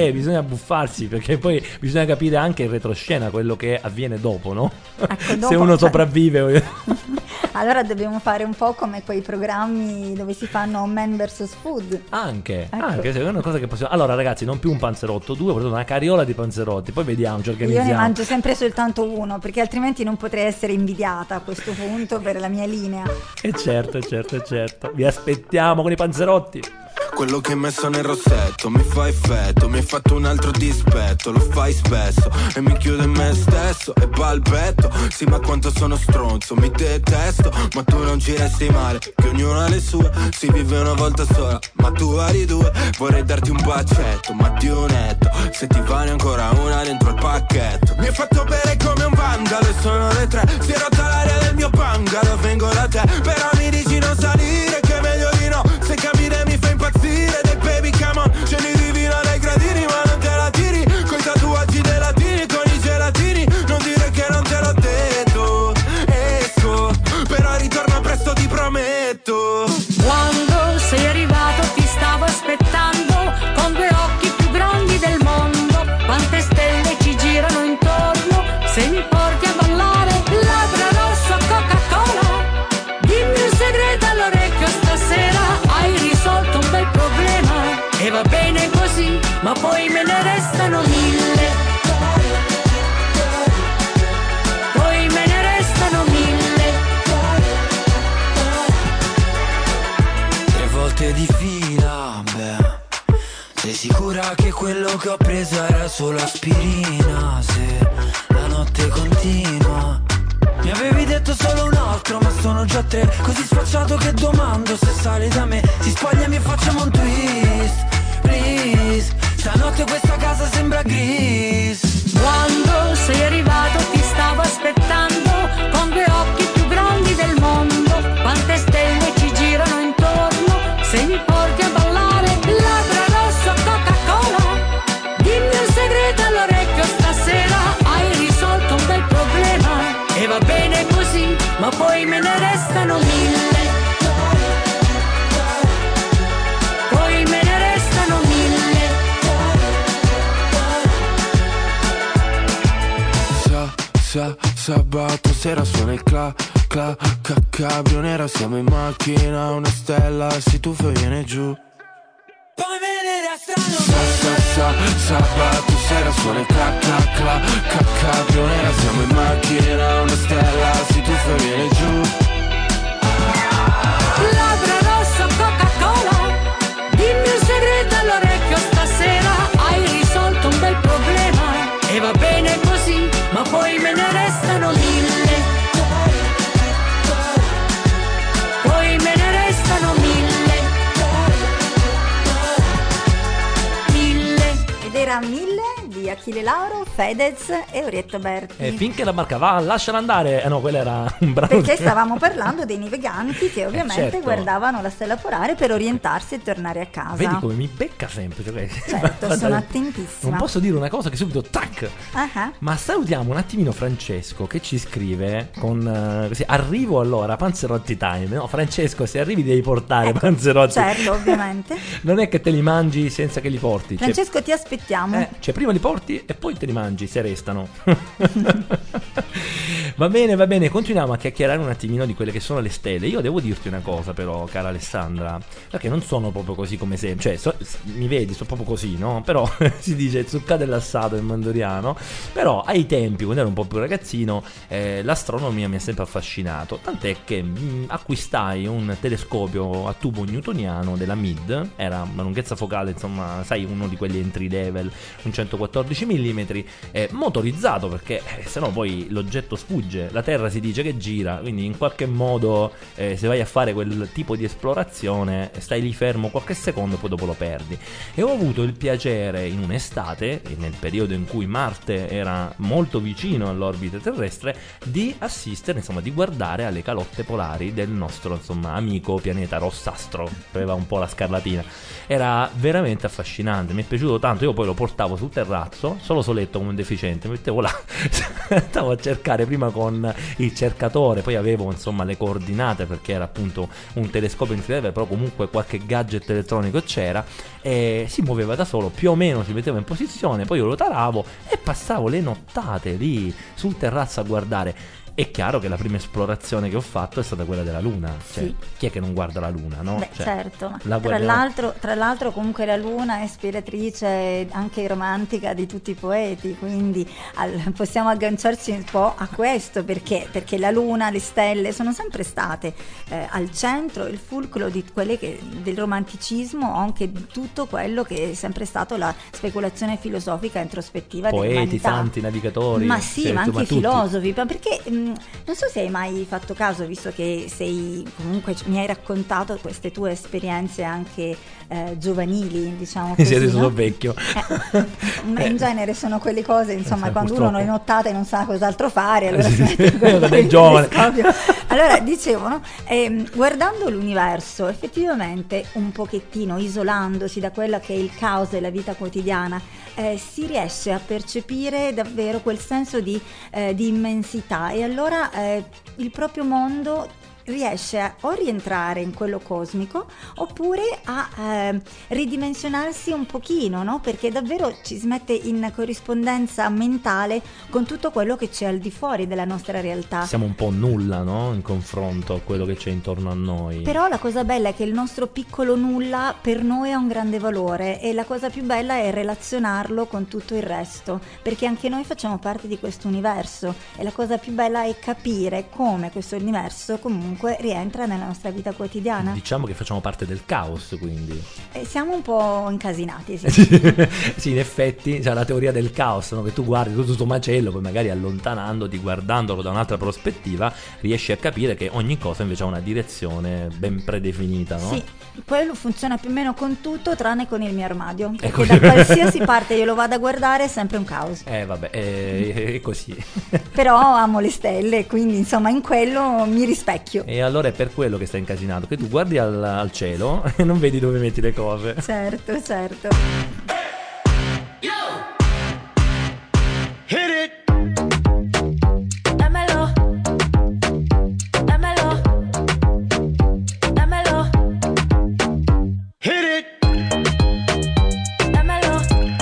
bisogna buffarsi, perché poi bisogna capire anche in retroscena quello che avviene dopo, no? Ecco, dopo, se uno sopravvive. Allora dobbiamo fare un po' come quei programmi dove si fanno Man vs Food. Anche, ecco. anche se è una cosa che possiamo. Allora ragazzi, non più un panzerotto, 2, portate una carriola di panzerotti, poi vediamo, ci organizziamo. Io ne mangio sempre soltanto uno, perché altrimenti non potrei essere invidiata a questo punto per la mia linea. E certo, vi aspettiamo con i panzerotti. Quello che hai messo nel rossetto mi fa effetto, mi hai fatto un altro dispetto, lo fai spesso e mi chiudo in me stesso e balbetto. Sì, ma quanto sono stronzo, mi detesto, ma tu non ci resti male, che ognuno ha le sue, si vive una volta sola, ma tu vari due. Vorrei darti un bacetto, ma ti unetto, se ti va ne ancora una dentro il pacchetto. Mi hai fatto bere come un vandalo e sono le 3, si è rotta l'aria del mio bungalow, vengo da te, però mi dici non salire, che è meglio di no, se cammine mi fai impazzire. Dei baby come on, scegli divino dai gradini, ma non te la tiri, coi tatuaggi dei latini, con i gelatini, non dire che non te l'ho detto, esco, però ritorno presto ti prometto. Quando sei arrivato ti stavo aspettando, con due occhi più grandi del mondo, quante stelle ci girano intorno, se mi porti a ballare, labbra rosso Coca-Cola, dimmi un segreto all'orecchio stasera, hai risolto un bel problema, e va bene così, ma poi me ne restano 1000, poi me ne restano 1000. 3 volte di fila, beh, sei sicura che quello che ho preso era solo aspirina? Se la notte continua, mi avevi detto solo un altro, ma sono già 3, così sfacciato che domando se sali da me. Si spogliami e facciamo un twist, please, stanotte questa casa sembra gris. Quando sei arrivato ti stavo aspettando, con due occhi più grandi del mondo, quante stelle ci girano intorno, se mi porti a ballare, labbra rosso Coca-Cola, dimmi un segreto all'orecchio stasera, hai risolto un bel problema, e va bene così, ma poi me ne restano 1000, poi me ne restano 1000. Sabato sera suona il cabrio nera, siamo in macchina, una stella si tuffa e viene giù. Poi me ne restano Sabato sera suona il cabrio nera, siamo in macchina, una stella si tuffa e viene giù. Labbra rosso Coca-Cola, dimmi un segreto all'orecchio stasera, hai risolto un bel problema, e va bene così, ma poi me ne restano 1000, poi me ne restano 1000. Ed era 1000 di Achille Lauro, Fedez e Orietto Berti. E finché la barca va, lasciala andare. No, quello era un brano. Perché stavamo parlando dei naviganti che ovviamente certo. guardavano la stella polare per orientarsi e tornare a casa. Vedi come mi becca sempre. Cioè, certo, sono attentissima. Non posso dire una cosa che subito tac. Uh-huh. Ma salutiamo un attimino Francesco che ci scrive con così, arrivo allora, Panzerotti time. No, Francesco, se arrivi devi portare Panzerotti. Certo, ovviamente. Non è che te li mangi senza che li porti. Francesco, ti aspettiamo. Cioè prima li porti e poi te li mangi se restano. Va bene, continuiamo a chiacchierare un attimino di quelle che sono le stelle. Io devo dirti una cosa però, cara Alessandra, perché non sono proprio così come sempre, cioè mi vedi, sono proprio così, no? Però si dice zuccato e lassato in mandoriano. Però ai tempi, quando ero un po' più ragazzino, l'astronomia mi ha sempre affascinato, tant'è che acquistai un telescopio a tubo newtoniano della Meade, era una lunghezza focale, insomma, sai, uno di quelli entry level, un 114 mm, motorizzato, perché sennò poi l'oggetto sfugge, la Terra si dice che gira, quindi in qualche modo se vai a fare quel tipo di esplorazione stai lì fermo qualche secondo e poi dopo lo perdi. E ho avuto il piacere in un'estate, nel periodo in cui Marte era molto vicino all'orbita terrestre, di assistere, insomma, di guardare alle calotte polari del nostro, insomma, amico pianeta rossastro, aveva un po' la scarlatina. Era veramente affascinante, mi è piaciuto tanto. Io poi lo portavo sul terrazzo posto, soletto come un deficiente, mi mettevo là, stavo a cercare prima con il cercatore, poi avevo insomma le coordinate perché era appunto un telescopio infrared, però comunque qualche gadget elettronico c'era, e si muoveva da solo, più o meno si metteva in posizione, poi io lo taravo e passavo le nottate lì sul terrazzo a guardare. È chiaro che la prima esplorazione che ho fatto è stata quella della Luna, cioè Sì. chi è che non guarda la Luna, no? Beh, Cioè, certo, ma la tra guardiamo- l'altro comunque la Luna è ispiratrice anche romantica di tutti i poeti, quindi possiamo agganciarci un po' a questo, perché la Luna, le stelle sono sempre state al centro, il fulcro di del romanticismo, anche di tutto quello che è sempre stato la speculazione filosofica e introspettiva poeti, dell'umanità. santi, navigatori, Ma sì, ma anche tutti. filosofi, ma perché non so se hai mai fatto caso, visto che comunque mi hai raccontato queste tue esperienze anche giovanili, diciamo così, Sì, adesso no? sono vecchio. Ma in genere sono quelle cose, insomma, quando purtroppo. uno non è nottata e non sa cos'altro fare, allora Sì, si mette a guardare quando è il giovane. telescopio. Allora, dicevo, no? Guardando l'universo, effettivamente un pochettino isolandosi da quella che è il caos della vita quotidiana, si riesce a percepire davvero quel senso di immensità, e allora il proprio mondo riesce a o rientrare in quello cosmico oppure a ridimensionarsi un pochino, no? Perché davvero ci si mette in corrispondenza mentale con tutto quello che c'è al di fuori della nostra realtà. Siamo un po' nulla, no? In confronto a quello che c'è intorno a noi. Però la cosa bella è che il nostro piccolo nulla per noi ha un grande valore, e la cosa più bella è relazionarlo con tutto il resto, perché anche noi facciamo parte di questo universo, e la cosa più bella è capire come questo universo comunque rientra nella nostra vita quotidiana. Diciamo che facciamo parte del caos, quindi. Siamo un po' incasinati, sì. Sì, in effetti c'è la teoria del caos, no? Che tu guardi tutto questo macello, poi magari allontanandoti, guardandolo da un'altra prospettiva, riesci a capire che ogni cosa invece ha una direzione ben predefinita, no? Sì, quello funziona più o meno con tutto tranne con il mio armadio, perché Ecco. da qualsiasi parte io lo vado a guardare è sempre un caos. Vabbè, è così. Però amo le stelle, quindi insomma in quello mi rispecchio. E allora è per quello che stai incasinato, che tu guardi al cielo e non vedi dove metti le cose. Certo. Hit it. Dámelo. Hit it. Dámelo.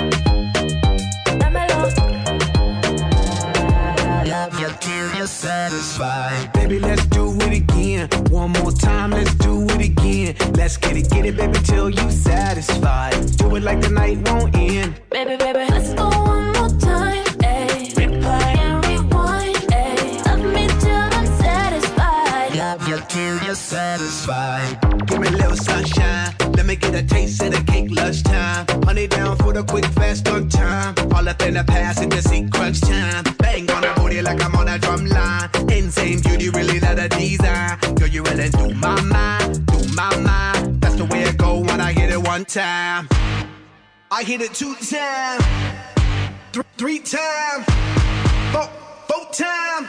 Love you till you're satisfied. Baby, let's do it again. One more time, let's do it again. Let's get it, baby, till you satisfied. Do it like the night won't end. Baby, let's go one more time. Ayy. Replay and rewind. Ayy. Love me till I'm satisfied. Love you till you're satisfied. Give me a little sunshine. Let me get a taste of the cake lunchtime. Honey down for the quick, fast on time. All up in the past and just eat crunch time. Bang on the booty like I'm on a drum line. Insane beauty, really that a design. Girl, you really do my mind, do my mind. That's the way it go when I hit it one time. I hit it 2 times, 3 times, 4 times.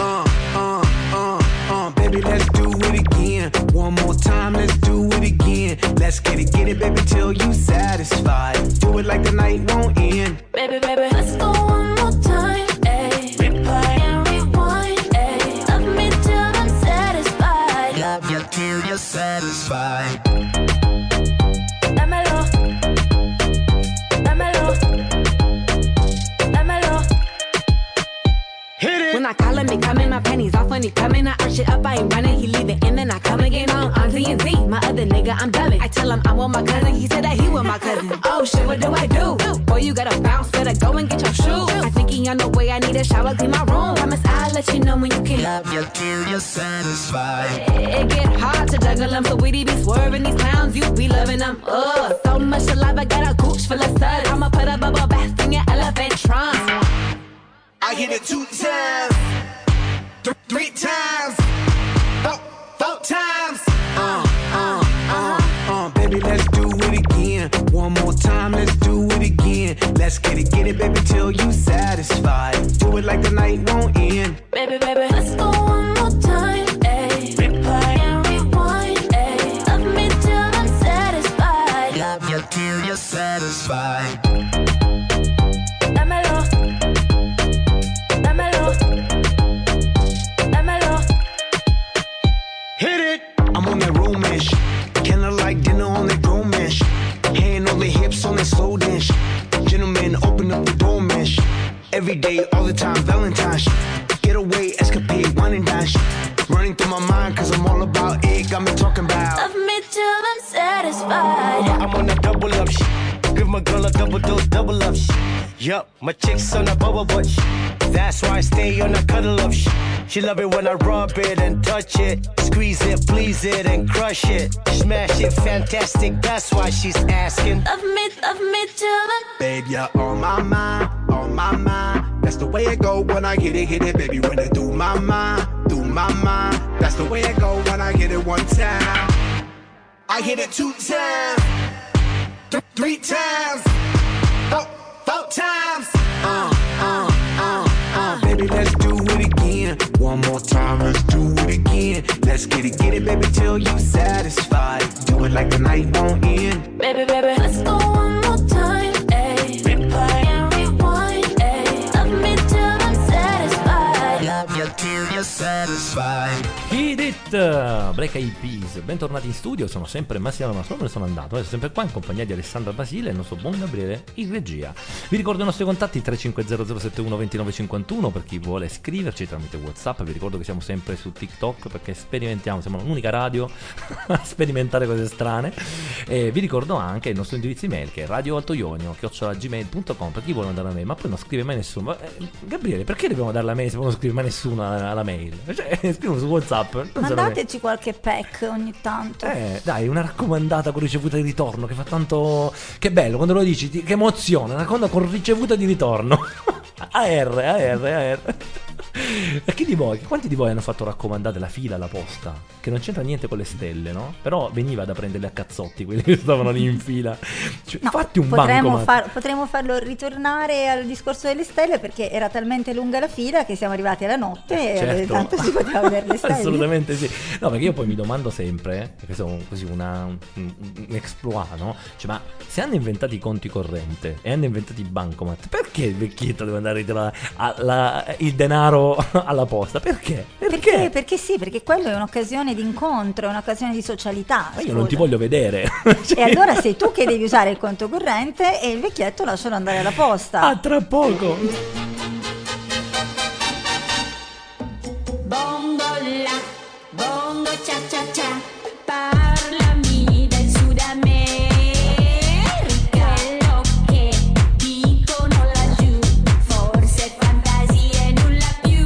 Baby, let's do it again. One more time, let's do it again. Let's get it, baby, till you satisfied. Do it like the night won't end. Baby, let's go one more time. Ayy. Replay and rewind. Ayy. Love me till I'm satisfied. Love you till you're satisfied. Dámelo. Hit it. When I call him, he coming, my panties off when he coming. I arch it up, I ain't running, he leave it, and then I come again. On TNT, my other nigga, I'm dubbing. I tell him I want my cousin, he said that he want my cousin. Oh shit, what do I do? Boy, you gotta bounce, better go and get your shoes. I think he on the way, I need a shower, clean my room. Promise I'll let you know when you can. Love you till you're satisfied. It get hard to juggle them, so we be swerving these clowns, you be loving them. So much saliva, got a gooch full of suds. I'ma put a bubble bath in your elephant trunk. I hit it 2 times, 3 times, 4 times. Baby, let's do it again. One more time, let's do it again. Let's get it, baby, till you satisfied. Do it like the night won't end. Baby, let's go one more time. Ayy. Replay and rewind. Ayy. Love me till I'm satisfied. Love you till you're satisfied. Dámelo. Every day, all the time, Valentine shit. Get away, escapade, one and dine shit. Running through my mind, cause I'm all about it. Got me talking about Love me till I'm satisfied. I'm on that double up shit. Give my girl a double dose, double up shit. Yup, my chick's on that bubble butt shit. That's why I stay on that cuddle up shit. She love it when I rub it and touch it. Squeeze it, please it and crush it. Smash it, fantastic, that's why she's asking. Love me till I'm Babe, you're on my mind, on my mind. That's the way it go when I hit it, baby. When it do my mind, that's the way it go when I hit it one time. I hit it 2 times, 3 times, 4 times. Baby, let's do it again. One more time, let's do it again. Let's get it, baby, till you satisfied. Do it like the night won't end. Baby, let's go one more time, ayy. Replay and rewind, ayy. Love me till I'm satisfied. Love you till you're satisfied. Hit it! Black Eyed Peas, bentornati in studio, sono sempre Massimo Masolo, me ne sono andato, sono sempre qua in compagnia di Alessandra Basile e il nostro buon Gabriele in regia. Vi ricordo i nostri contatti 350-071-2951 per chi vuole scriverci tramite WhatsApp. Vi ricordo che siamo sempre su TikTok perché sperimentiamo, siamo l'unica radio a sperimentare cose strane. E vi ricordo anche il nostro indirizzo email che è radioaltoionio@gmail.com per chi vuole mandare la mail, ma poi non scrive mai nessuno. Ma, Gabriele, perché dobbiamo dare la mail se poi non scrive mai nessuno alla mail? Cioè, scrivono su WhatsApp. Mandateci qualche pack ogni tanto. Dai, una raccomandata con ricevuta di ritorno che fa tanto. Che bello quando lo dici, che emozione. Una raccomandata con ricevuta di ritorno. AR. E chi di voi, quanti di voi hanno fatto raccomandate la fila alla posta? Che non c'entra niente con le stelle, no? Però veniva da prenderle a cazzotti quelli che stavano lì in fila. Cioè, no, fatti un bancomat. Potremmo farlo ritornare al discorso delle stelle perché era talmente lunga la fila che siamo arrivati alla notte e tanto si poteva vedere le stelle. Assolutamente sì. No, perché io poi mi domando sempre, perché sono così un exploit, no? Cioè, ma se hanno inventato i conti corrente e hanno inventato i bancomat, perché il vecchietto deve andare a ritirare il denaro alla posta? Perché? Perché sì, perché quello è un'occasione di incontro, è un'occasione di socialità. Ma io non ti voglio vedere. E allora sei tu che devi usare il conto corrente e il vecchietto lascialo andare alla posta. Ah, tra poco. Bongo la, bongo cha cha cha. Parlami del Sud America. Quello che dicono laggiù, forse fantasie nulla più.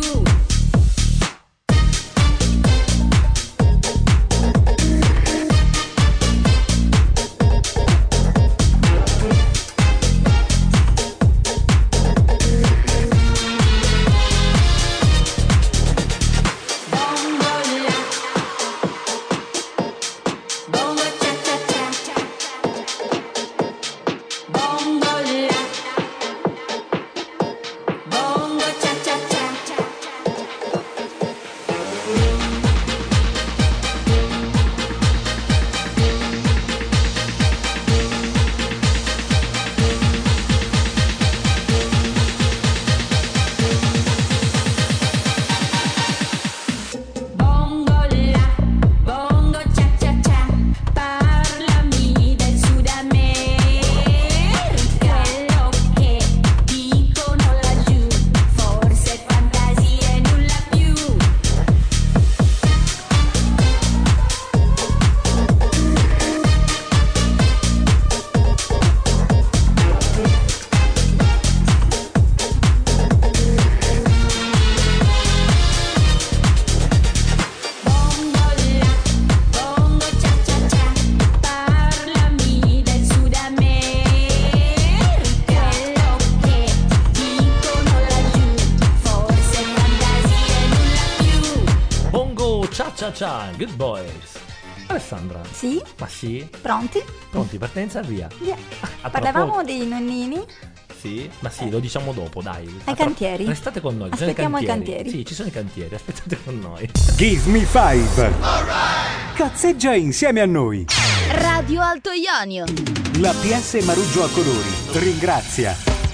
Ciao, good boys. Alessandra. Sì? Ma sì? Pronti? Pronti, partenza, via. Parlavamo dei nonnini? Sì, ma sì, lo diciamo dopo, dai. Ai cantieri? Restate con noi, aspettiamo i cantieri. Sì, ci sono i cantieri, aspettate con noi. Give me 5. Cazzeggia insieme a noi. Radio Alto Ionio. La PS Maruggio a colori ringrazia.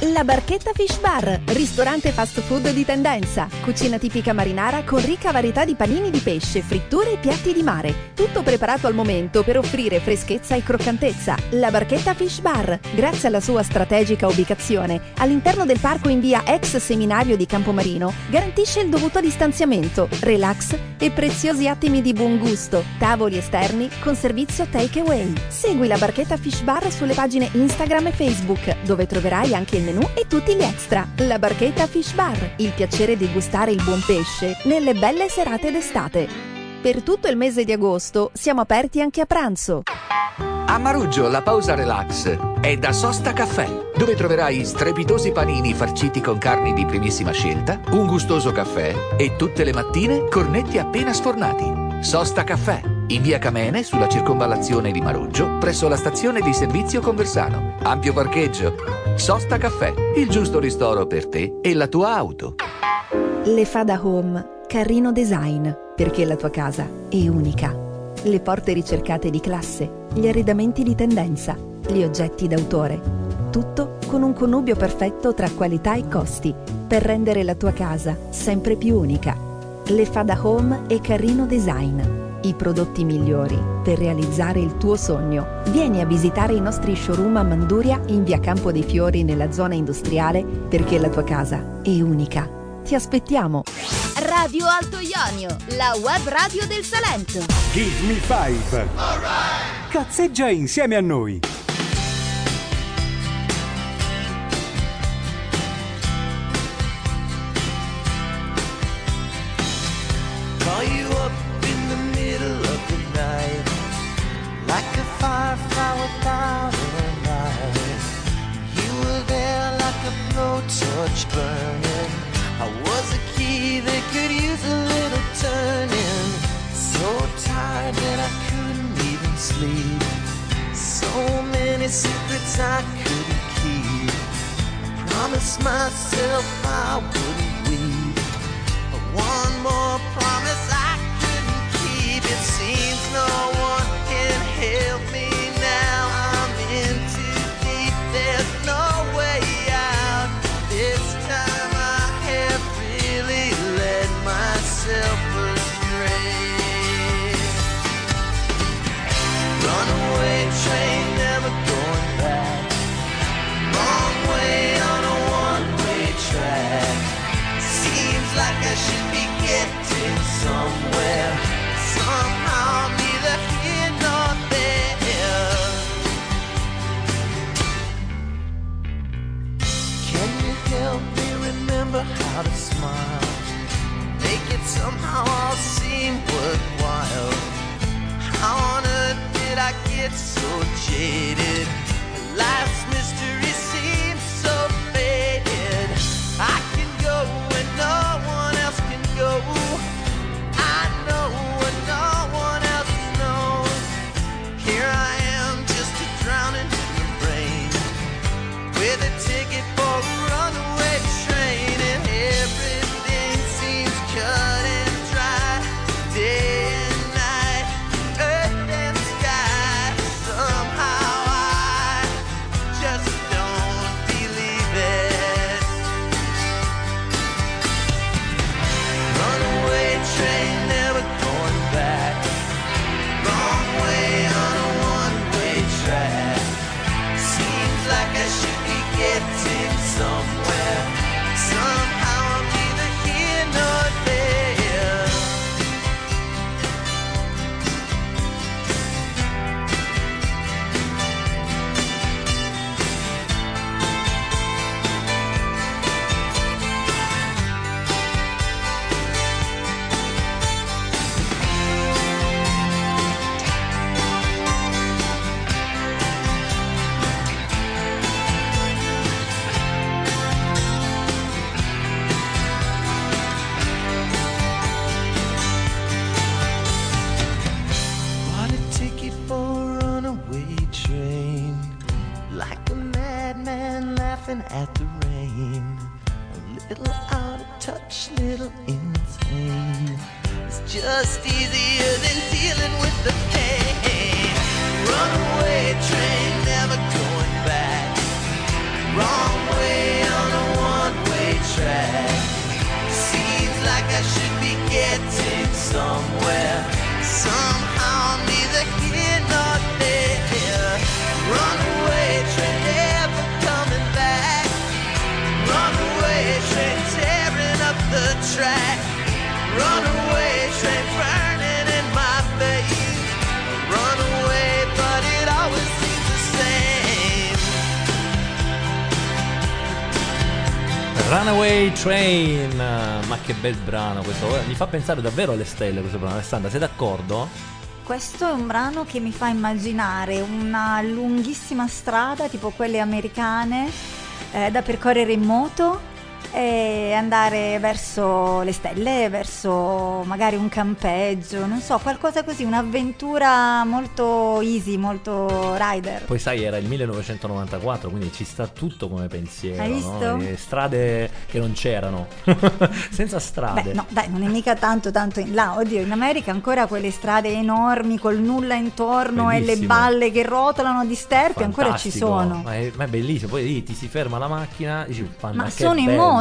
La Barchetta Fish Bar, ristorante fast food di tendenza, cucina tipica marinara con ricca varietà di panini di pesce, fritture e piatti di mare. Tutto preparato al momento per offrire freschezza e croccantezza. La Barchetta Fish Bar, grazie alla sua strategica ubicazione all'interno del parco in via ex seminario di Campomarino, garantisce il dovuto distanziamento, relax e preziosi attimi di buon gusto. Tavoli esterni con servizio take away. Segui la Barchetta Fish Bar sulle pagine Instagram e Facebook, dove troverai anche il menù e tutti gli extra. La Barchetta Fish Bar, il piacere di gustare il buon pesce nelle belle serate d'estate. Per tutto il mese di agosto siamo aperti anche a pranzo. A Maruggiò la pausa relax è da Sosta Caffè, dove troverai strepitosi panini farciti con carni di primissima scelta, un gustoso caffè e tutte le mattine cornetti appena sfornati. Sosta Caffè, in via Camene, sulla circonvallazione di Maruggio, presso la stazione di servizio Conversano. Ampio parcheggio. Sosta Caffè, il giusto ristoro per te e la tua auto. Le fa da home Carrino Design, perché la tua casa è unica. Le porte ricercate di classe, gli arredamenti di tendenza, gli oggetti d'autore. Tutto con un connubio perfetto tra qualità e costi, per rendere la tua casa sempre più unica. Le fa da home e Carrino Design, i prodotti migliori per realizzare il tuo sogno. Vieni a visitare i nostri showroom a Manduria in via Campo dei Fiori nella zona industriale, perché la tua casa è unica. Ti aspettiamo! Radio Alto Ionio, la web radio del Salento. Give me five. Cazzeggia insieme a noi. Call you up in the middle of the night, like a firefly without a light. You were there like a blowtorch burning. I was a key that could use a little turning. So tired that I couldn't even sleep. So many secrets I couldn't keep. I promised myself I wouldn't weep. But one more promise I couldn't keep. It seems no one can help me now. I'm in too deep, there's no way out. This time I have really led myself astray. Runaway train, never going back. Wrong way on a one-way track. Seems like I should be getting somewhere. Somehow I'm neither here nor there. Can you help me remember how to smile? Make it somehow all seem worthwhile. How on earth did I get so jaded? Life's mystery seems so faded. I can go where no one else can go. I know what no one else knows. Here I am, just a drowning in the rain, with a ticket for a runaway train, and everything seems cut and dry. Day and night, earth and sky. Somehow I just don't believe it. Runaway train, never going back. Wrong way on a one-way track. Seems like I should be getting somewhere. Somehow I'm neither here nor there. Bought a ticket for a runaway train, like a madman laughing at the rain. A little out of touch, little insane. It's just easier than dealing with the pain. Runaway train, never going back. Wrong way should be getting somewhere. Somehow neither here nor there. Runaway train never coming back. Runaway train tearing up the track. Runaway train burning in my face. Runaway, but it always seems the same. Runaway Train, ma che bel brano questo, mi fa pensare davvero alle stelle questo brano. Alessandra, sei d'accordo? Questo è un brano che mi fa immaginare una lunghissima strada, tipo quelle americane, da percorrere in moto e andare verso le stelle, verso magari un campeggio, non so, qualcosa così, un'avventura molto easy, molto rider. Poi sai, era il 1994, quindi ci sta tutto come pensiero. Hai visto? No? Strade che non c'erano, senza strade. Beh, no, dai, non è mica tanto in là. Oddio, in America ancora quelle strade enormi col nulla intorno. Bellissimo. E le balle che rotolano di sterpi. Fantastico. Ancora ci sono. Ma è bellissimo. Poi lì ti si ferma la macchina, dici, ma sono in moto,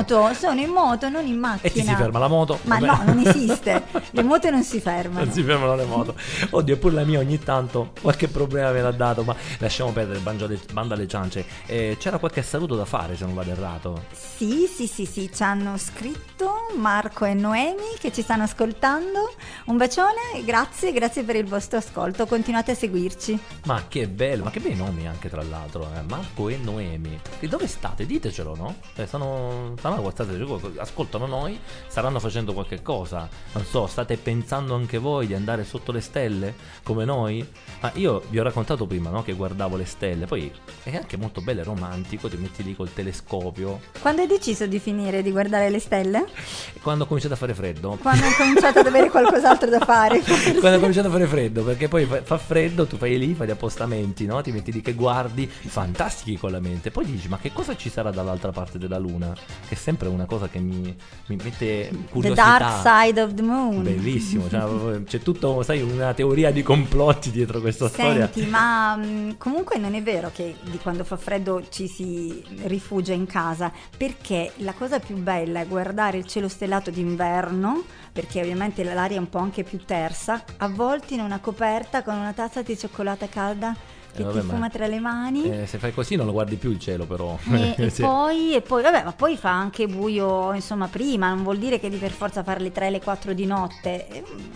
non in macchina. E ti si ferma la moto. Ma vabbè. No, non esiste. Le moto non si fermano. Non si fermano le moto. Oddio, pure la mia ogni tanto qualche problema me l'ha dato, ma lasciamo perdere, banda alle ciance. C'era qualche saluto da fare, se non vado errato? Sì, ci hanno scritto Marco e Noemi che ci stanno ascoltando. Un bacione, grazie per il vostro ascolto, continuate a seguirci. Ma che bello, ma che bei nomi anche, tra l'altro, Marco e Noemi. E dove state? Ditecelo, no? Stanno ascoltano noi, staranno facendo qualche cosa, non so, state pensando anche voi di andare sotto le stelle come noi? Ma io vi ho raccontato prima, no, che guardavo le stelle, poi è anche molto bello e romantico, ti metti lì col telescopio. Quando hai deciso di finire di guardare le stelle? Quando ho cominciato a fare freddo. Quando hai cominciato ad avere qualcos'altro da fare? Quando ho cominciato a fare freddo, perché poi fa freddo, tu fai lì, fai gli appostamenti, no? Ti metti lì che guardi, fantastici con la mente, poi dici, ma che cosa ci sarà dall'altra parte della luna? Che è sempre una cosa che mi mette curiosità. The Dark Side of the Moon. Bellissimo, cioè, c'è tutto, sai, una teoria di complotti dietro questa storia. Senti, ma comunque non è vero che di quando fa freddo ci si rifugia in casa, perché la cosa più bella è guardare il cielo stellato d'inverno, perché ovviamente l'aria è un po' anche più tersa, avvolti in una coperta con una tazza di cioccolata calda che ti fuma tra le mani. Se fai così non lo guardi più il cielo, però. E poi vabbè, ma poi fa anche buio, insomma, prima, non vuol dire che devi per forza fare le 3, le 4 di notte.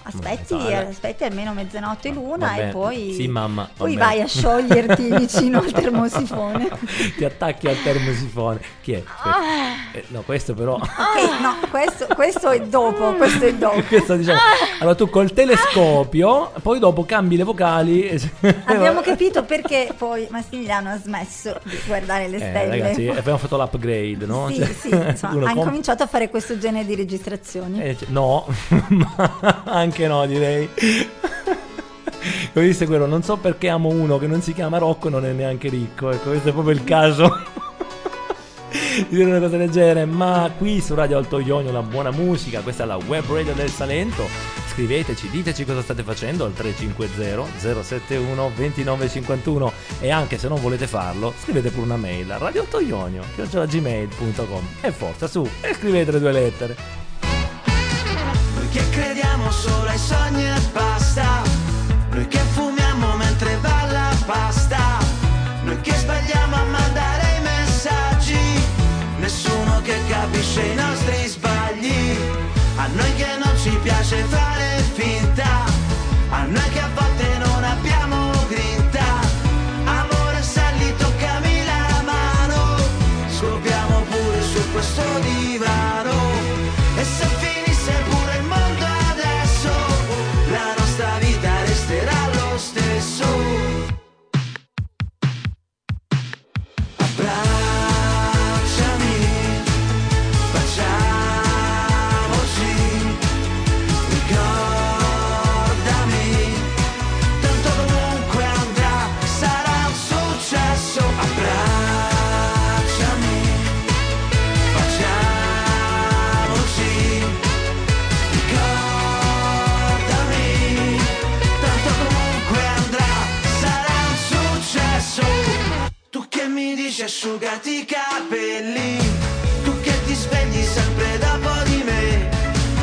Aspetti almeno mezzanotte l'una e poi, sì, mamma, poi vai a scioglierti vicino al termosifone. Ti attacchi al termosifone. Chi è? No, questo però. Ok, no, questo è dopo. Questo, diciamo. Allora tu col telescopio, poi dopo cambi le vocali. Abbiamo capito perché poi Massimiliano ha smesso di guardare le stelle. Ragazzi, abbiamo fatto l'upgrade, no? Sì, insomma, ha incominciato a fare questo genere di registrazioni. No, anche no, direi. Come disse quello, non so perché amo uno che non si chiama Rocco e non è neanche ricco. Ecco, questo è proprio il caso di dire una cosa del genere. Ma qui su Radio Alto Ionio la buona musica, questa è la web radio del Salento. Scriveteci, diteci cosa state facendo al 350 071 2951 e anche se non volete farlo scrivete pure una mail a radioaltoionio@gmail.com e forza su e scrivete le 2 lettere. Noi che crediamo solo ai sogni e basta, noi che fumiamo mentre va la pasta, noi che sbagliamo a mandare i messaggi, nessuno che capisce i nostri sbagli, a noi che non ci piace fare finta, a noi che a volte non abbiamo grinta, amore salli toccami la mano, scopriamo pure su questo divano, e se finisse pure il mondo adesso, la nostra vita resterà lo stesso. Abbracciami, baciamoci, ricordami, tanto comunque andrà, sarà un successo. Abbracciami, baciamoci, ricordami, tanto comunque andrà, sarà un successo. Tu che mi dici asciugati i capelli, tu che ti svegli sempre dopo di me,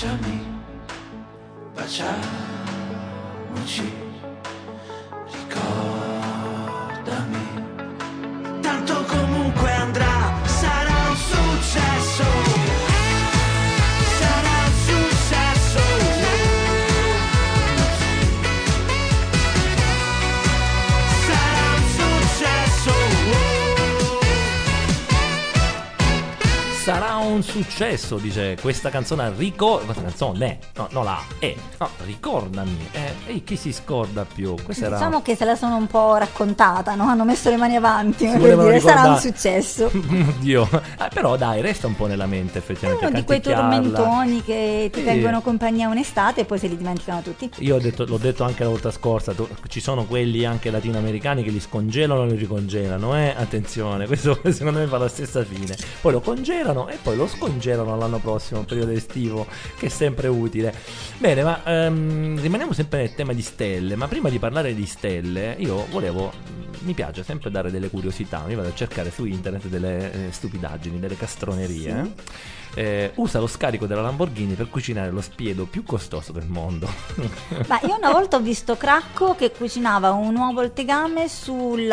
baciami, baciamoci, ricordami. Tanto comunque andrà, sarà un successo. Sarà un successo. Sarà un successo. Sarà un successo, dice questa canzone. Questa canzone, ricordami. E chi si scorda più? Questa era... Diciamo che se la sono un po' raccontata, no? Hanno messo le mani avanti per volevano dire ricordare. sarà un successo. Oddio. Però dai, resta un po' nella mente effettivamente. Uno di quei canticchiarla. tormentoni che ti Sì. tengono compagnia un'estate e poi se li dimenticano tutti. Io l'ho detto anche la volta scorsa, ci sono quelli anche latinoamericani che li scongelano e li ricongelano, attenzione, questo secondo me fa la stessa fine. Poi lo congelano e poi lo scongelano l'anno prossimo, periodo estivo, che è sempre utile. Bene, ma rimaniamo sempre nel tema di stelle, ma prima di parlare di stelle io mi piace sempre dare delle curiosità, mi vado a cercare su internet delle stupidaggini, delle castronerie. Sì. Usa lo scarico della Lamborghini per cucinare lo spiedo più costoso del mondo. Ma io una volta ho visto Cracco che cucinava un uovo al tegame sul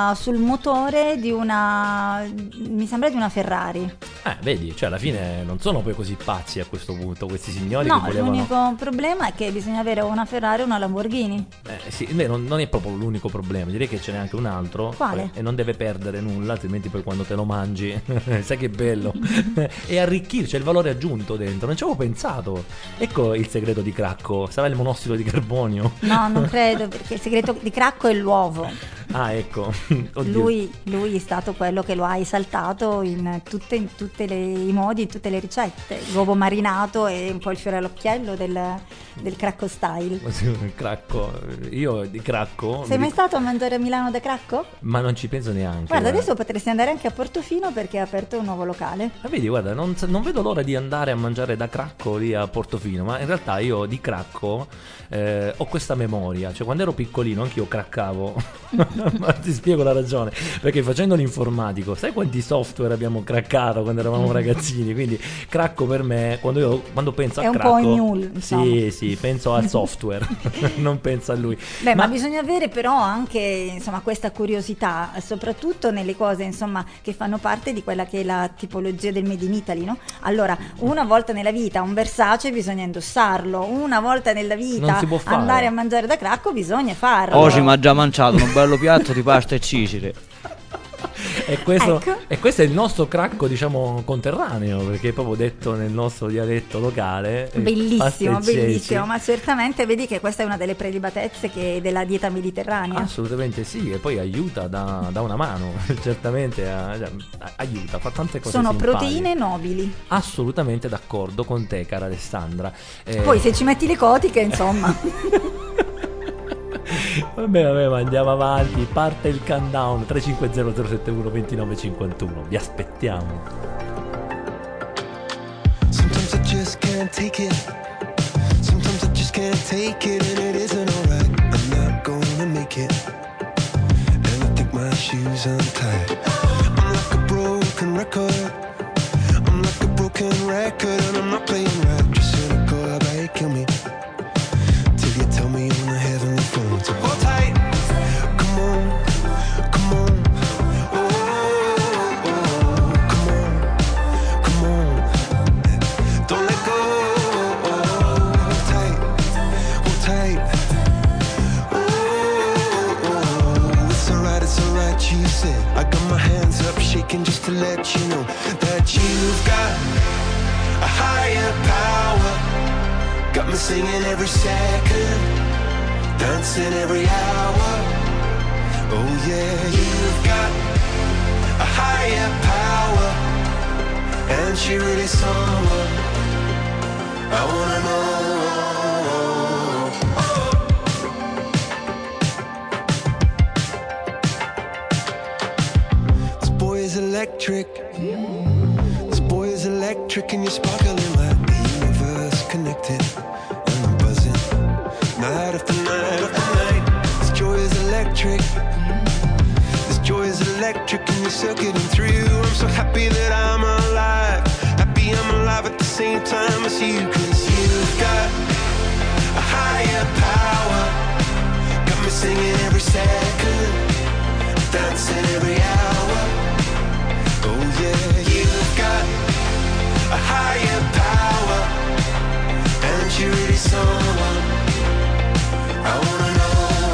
motore di una, mi sembra di una Ferrari. Vedi, cioè alla fine non sono poi così pazzi a questo punto questi signori, No, che volevano... l'unico problema è che bisogna avere una Ferrari o una Lamborghini. Sì, non è proprio l'unico problema, direi che ce n'è anche un altro. Quale? E non deve perdere nulla, altrimenti poi quando te lo mangi sai che bello. E arricchire, c'è il valore aggiunto dentro, non ci avevo pensato. Ecco il segreto di Cracco, sarà il monossido di carbonio? No, non credo, perché il segreto di Cracco è l'uovo. Ah, ecco. Oddio. Lui è stato quello che lo ha esaltato in tutti i modi, in tutte le ricette. L'uovo marinato è un po' il fiore all'occhiello del Cracco style. Il Cracco, io di Cracco... Sei mai stato a mangiare a Milano da Cracco? Ma non ci penso neanche. Guarda, adesso potresti andare anche a Portofino perché ha aperto un nuovo locale. Ma vedi, guarda, non vedo l'ora di andare a mangiare da Cracco lì a Portofino, ma in realtà io di Cracco ho questa memoria, cioè quando ero piccolino anch'io craccavo. Ma ti spiego la ragione, perché facendo l'informatico, sai quanti software abbiamo craccato quando eravamo ragazzini? Quindi Cracco per me, quando penso a Cracco, è un po' Mule, sì, penso al software, non penso a lui. Beh, ma bisogna avere però anche, insomma, questa curiosità, soprattutto nelle cose, insomma, che fanno parte di quella che è la tipologia del Made in Italy, no? Allora, una volta nella vita un Versace bisogna indossarlo, una volta nella vita andare a mangiare da Cracco bisogna farlo. Oggi mi ha già mangiato un bello piatto di pasta e cicere. E questo, ecco. E questo è il nostro Cracco, diciamo, conterraneo, perché è proprio detto nel nostro dialetto locale. Bellissimo, ma certamente vedi che questa è una delle prelibatezze che della dieta mediterranea. Assolutamente sì, e poi aiuta da una mano, certamente aiuta, fa tante cose Sono simpatiche. proteine nobili. Assolutamente d'accordo con te, cara Alessandra. Poi se ci metti le cotiche, insomma. Vabbè, ma andiamo avanti. Parte il countdown 350 071 2951. Vi aspettiamo. Sometimes I just can't take it. Sometimes I just can't take it, and it isn't alright. I'm not gonna make it, and I think my shoes untied. I'm like a broken record. I'm like a broken record, and I'm not playing right. Just cynical, how about you kill me till you tell me on the heavenly phone to hold tight. Come on, come on. Oh, come on, come on. Don't let go. Hold tight, hold tight. Oh, it's alright, you said. I got my hands up shaking just to let you know that you've got a higher power. Got me singing every second, dancing every hour. Oh yeah, you've got a higher power, and she really someone I wanna know. This boy is electric. This boy is electric, and you're sparkling like the universe connected. And I'm buzzing night after night after night. This joy is electric. This joy is electric, and you're circuiting through. I'm so happy that I'm alive. Happy I'm alive at the same time as you, 'cause you once in every hour. Oh yeah, you've got a higher power, and you're really someone I wanna know.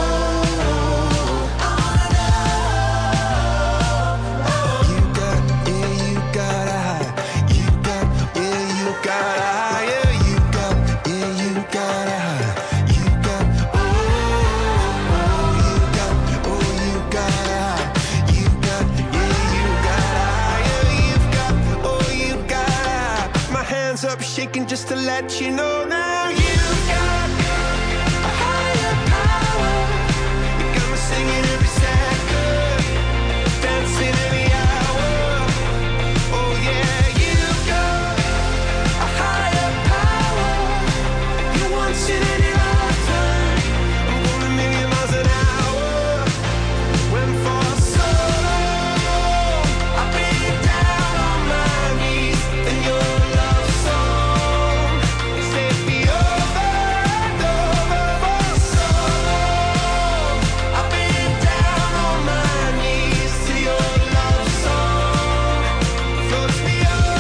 You got, yeah, you got a high. You got, yeah, you got a higher. You got, yeah, you got a high. You got, oh, you got, oh, you got a high. You got, yeah, you got a higher. You've got, oh, you got a high. My hands up shaking just to let you know now. You've got a higher power. You got me singing every second, dancing every hour. Oh yeah, you've got a higher power. You once in any lifetime. I'm going a million miles an hour. When for so long I've been down on my knees in your love song. Set me over and over for so long. I've been down on my knees to your love song. Floats me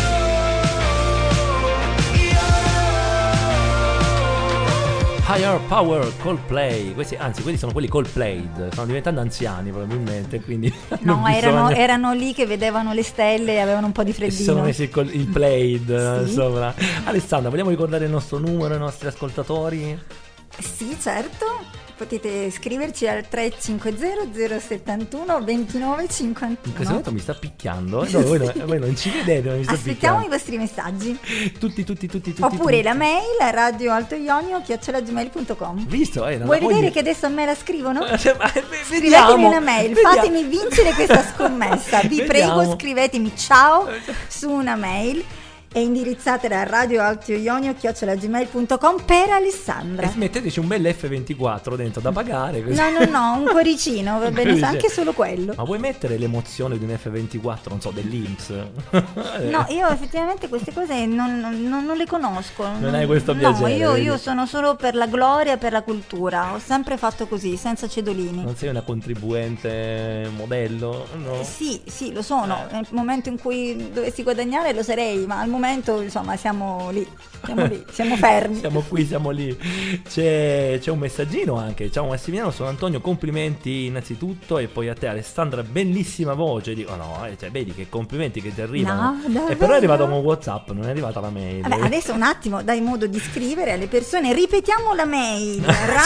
Higher Power, Coldplay. Questi, anzi, quelli sono quelli Coldplayed. Stanno diventando anziani probabilmente, quindi No, hanno bisogno- erano lì che vedevano le stelle e avevano un po' di si sono freddino. messi il Played Sì. sopra. Alessandra, vogliamo ricordare il nostro numero ai nostri ascoltatori? Sì, certo. Potete scriverci al 350 071 29 51. In questo momento mi sta picchiando. No, voi non ci vedete, ma mi sta Aspettiamo i picchiando. vostri messaggi. Tutti. Oppure la mail radioaltoionio@gmail.com. Visto? Non Vuoi la vedere voglio- che adesso a me la scrivono? Vediamo. Scrivetemi una mail, Vediamo. fatemi vincere questa scommessa. Vi Vediamo. prego, scrivetemi ciao su una mail e indirizzatela a radioaltoionio@gmail.com per Alessandra. E metteteci un bel F24 dentro da pagare. così. No, un cuoricino, va bene, Cuoricino. anche solo quello. Ma vuoi mettere l'emozione di un F24, non so, dell'Inps? No, io effettivamente queste cose non le conosco. Non hai questo No, piacere, io vedi? sono solo per la gloria, per la cultura. Ho sempre fatto così, senza cedolini. Non sei una contribuente modello? No. Sì, lo sono. Nel momento in cui dovessi guadagnare lo sarei, ma al momento, insomma, siamo lì, siamo fermi. Siamo qui, siamo lì. C'è un messaggino anche. Ciao Massimiliano, sono Antonio, complimenti innanzitutto. E poi a te Alessandra, bellissima voce. Dico, no, cioè, vedi che complimenti che ti arrivano. No, davvero? E però è arrivato un WhatsApp, non è arrivata la mail. Vabbè, adesso un attimo, dai modo di scrivere alle persone. Ripetiamo la mail: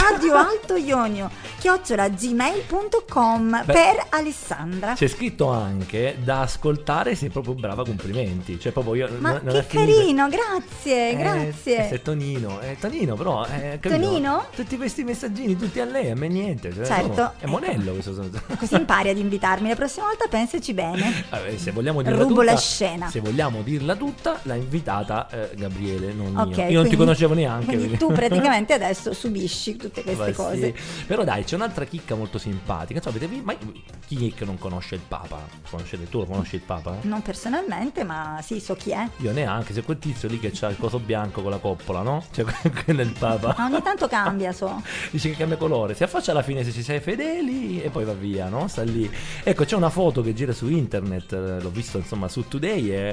radioaltoionio@gmail.com Beh, per Alessandra. C'è scritto anche da ascoltare, sei proprio brava, complimenti. Cioè, proprio io. Ma non che è finita. carino, grazie, grazie. È Tonino, però. Capito? Tonino? Tutti questi messaggini, tutti a lei, a me niente. Cioè, Certo. è monello questo. Così impari ad invitarmi. La prossima volta pensaci bene. Se vogliamo dirla Rubo tutta, la scena. Se vogliamo dirla tutta, l'ha invitata Gabriele, non Ok, io. Io non ti conoscevo neanche. Quindi tu praticamente adesso subisci tutte queste Beh, cose. sì. Però dai, c'è un'altra chicca molto simpatica. Non so, mai chi è che non conosce il Papa? Conoscete tu? Lo conosci il Papa? Non personalmente, ma sì, so chi è. Io neanche, se quel tizio lì che c'ha il coso bianco con la coppola, no? Cioè quello è il Papa. Ma ogni tanto cambia, so. Dice che cambia colore, si affaccia alla fine se ci sei fedeli e poi va via, no? Sta lì. Ecco, c'è una foto che gira su internet, l'ho visto insomma su Today, è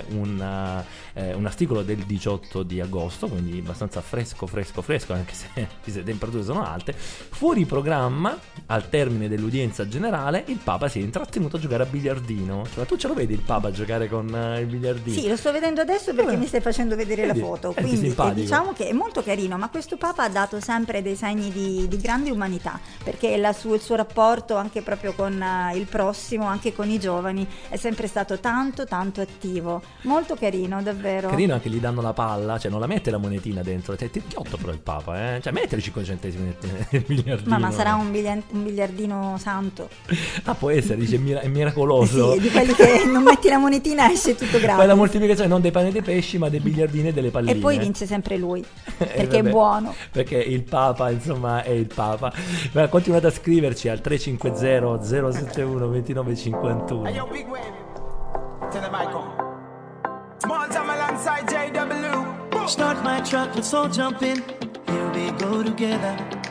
un articolo del 18 di agosto, quindi abbastanza fresco, anche se le temperature sono alte. Fuori programma, al termine dell'udienza generale, il Papa si è intrattenuto a giocare a biliardino. Cioè, tu ce lo vedi il Papa a giocare con il biliardino? Sì, lo sto vedendo adesso perché mi stai facendo vedere la Vedi? foto. È Quindi simpatico. diciamo che è molto carino, ma questo Papa ha dato sempre dei segni di grande umanità, perché il suo rapporto anche proprio con il prossimo, anche con i giovani, è sempre stato tanto attivo. Molto carino, davvero. Carino anche gli danno la palla, cioè non la mette la monetina dentro, cioè ti chiotto però il Papa, Cioè mettere 5 centesimi nel biliardino. Ma sarà un biliardino santo. Ah, può essere, dice è miracoloso. Sì, di quelli che non metti la monetina esce tutto gratis. Poi la moltiplicazione non dei pani e dei pesci, ma dei biliardini e delle palline. E poi vince sempre lui, perché è vabbè, buono. Perché il Papa, insomma, è il Papa. Ma continuate a scriverci al 350 071 2951. Hey, yo, big wave. Turn the mic on. Small time alongside JW. Start my truck, let's all jump in. Here we go together.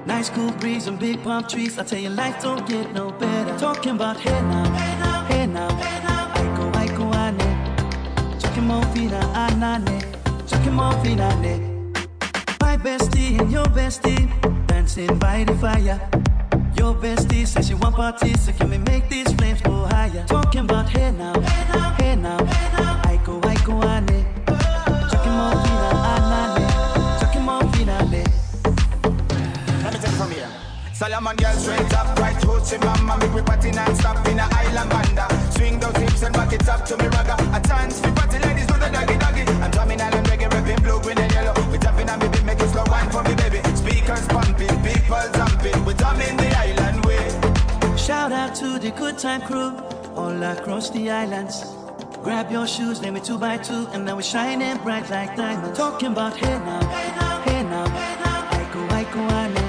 Nice cool breeze and big palm trees. I tell you, life don't get no better. Talking about hey now, hey now, hey now. Aiko, ane. Chakimo fina anane. Chakimo fina ne. My bestie and your bestie dancing by the fire. Your bestie says she want parties, so can we make these flames go higher? Talking about hey now, hey now, hey now. Aiko, ane. Chakimo fina anane. Chakimo fina ne. Let me take it from here. Solomon girl straight up, right hoochie mama. Make we party non-stop in a island banda. Swing those hips and back it up to me ragga. A chance for party ladies do the doggy doggy. I'm drumming island reggae, rapping blue, green and yellow. We jumping on me beat, make it slow wine for me baby. Speakers pumping, people jumping. We drumming the island way. Shout out to the good time crew all across the islands. Grab your shoes, name it 2 by 2, and now we're shining bright like diamonds. Talking about hey now, hey now, hey now, hey now. Aiko, ane.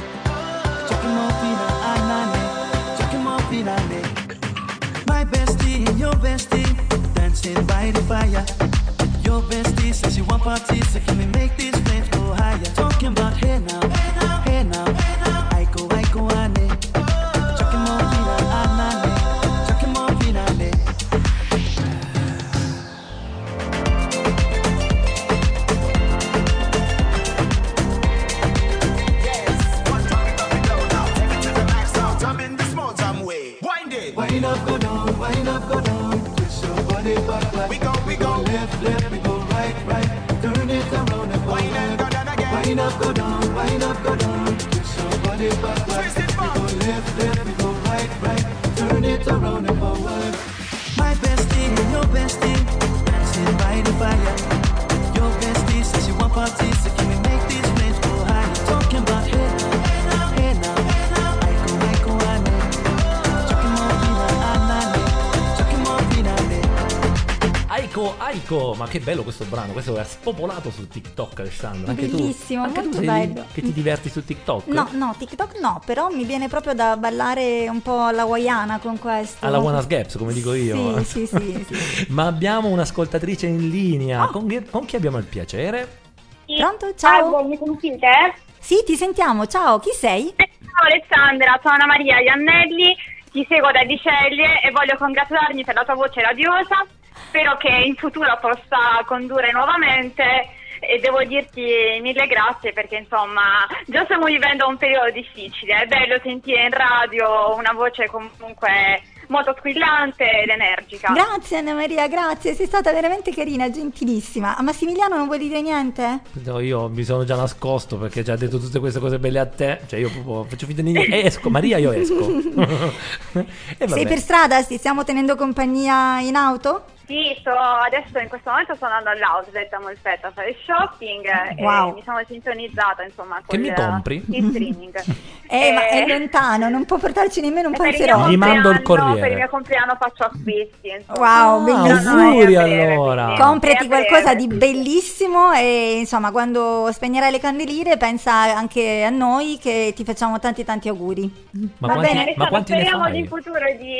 My bestie and your bestie dancing by the fire. Your bestie says she want parties, so can we make these flames go higher? Talking about hey now, hey now, hey now, hey now. Aiko, ane. Chakimo fina anane. Chakimo fina ne. Wind up, go down, wind up, go down. Twist your body back like we go left, left, we go right, right. Turn it around and wind and go down again. Wind up, go down, wind up, go down. Twist your body back like we go left, left, we go right, right. Turn it around and forward. My bestie and your bestie dancing by the fire. Your bestie says she want parties, so can we make these flames go higher? Talking about hey now, hey now, hey now, hey now. Aiko, ane. Aiko, ma che bello questo brano, questo è spopolato su TikTok, Alessandra. Anche bellissimo, tu, molto sei bello. che ti diverti su TikTok? No, TikTok no, però mi viene proprio da ballare un po' alla hawaiana con questo. Alla Wanna Gaps, come dico io. Sì. Ma abbiamo un'ascoltatrice in linea. Con chi abbiamo il piacere? Sì. Pronto? Ciao. Mi sentite? Sì, ti sentiamo. Ciao, chi sei? Ciao Alessandra, sono Anna Maria Iannelli, ti seguo da Diceglie e voglio congratularmi per la tua voce radiosa. Spero che in futuro possa condurre nuovamente e devo dirti mille grazie perché insomma già stiamo vivendo un periodo difficile. È bello sentire in radio una voce comunque molto squillante ed energica. Grazie Anna Maria, grazie, sei stata veramente carina, gentilissima. A Massimiliano non vuoi dire niente? No, io mi sono già nascosto perché già ha detto tutte queste cose belle a te. Cioè io proprio faccio finta di niente. Esco, Maria, io esco. Sei per strada? Ti stiamo tenendo compagnia in auto? Sì, adesso in questo momento sto andando all'outlet a Molfetta a fare shopping e mi sono sintonizzata insomma con che mi compri? il streaming. Ma è lontano, non può portarci nemmeno un panzerotto. Gli mando il corriere. Per il mio compleanno faccio acquisti. Insomma. Wow, bellissimo. Auguri allora. Comprati qualcosa di bellissimo e insomma quando spegnerai le candeline pensa anche a noi che ti facciamo tanti auguri. Ma quanti ne speriamo fai? in futuro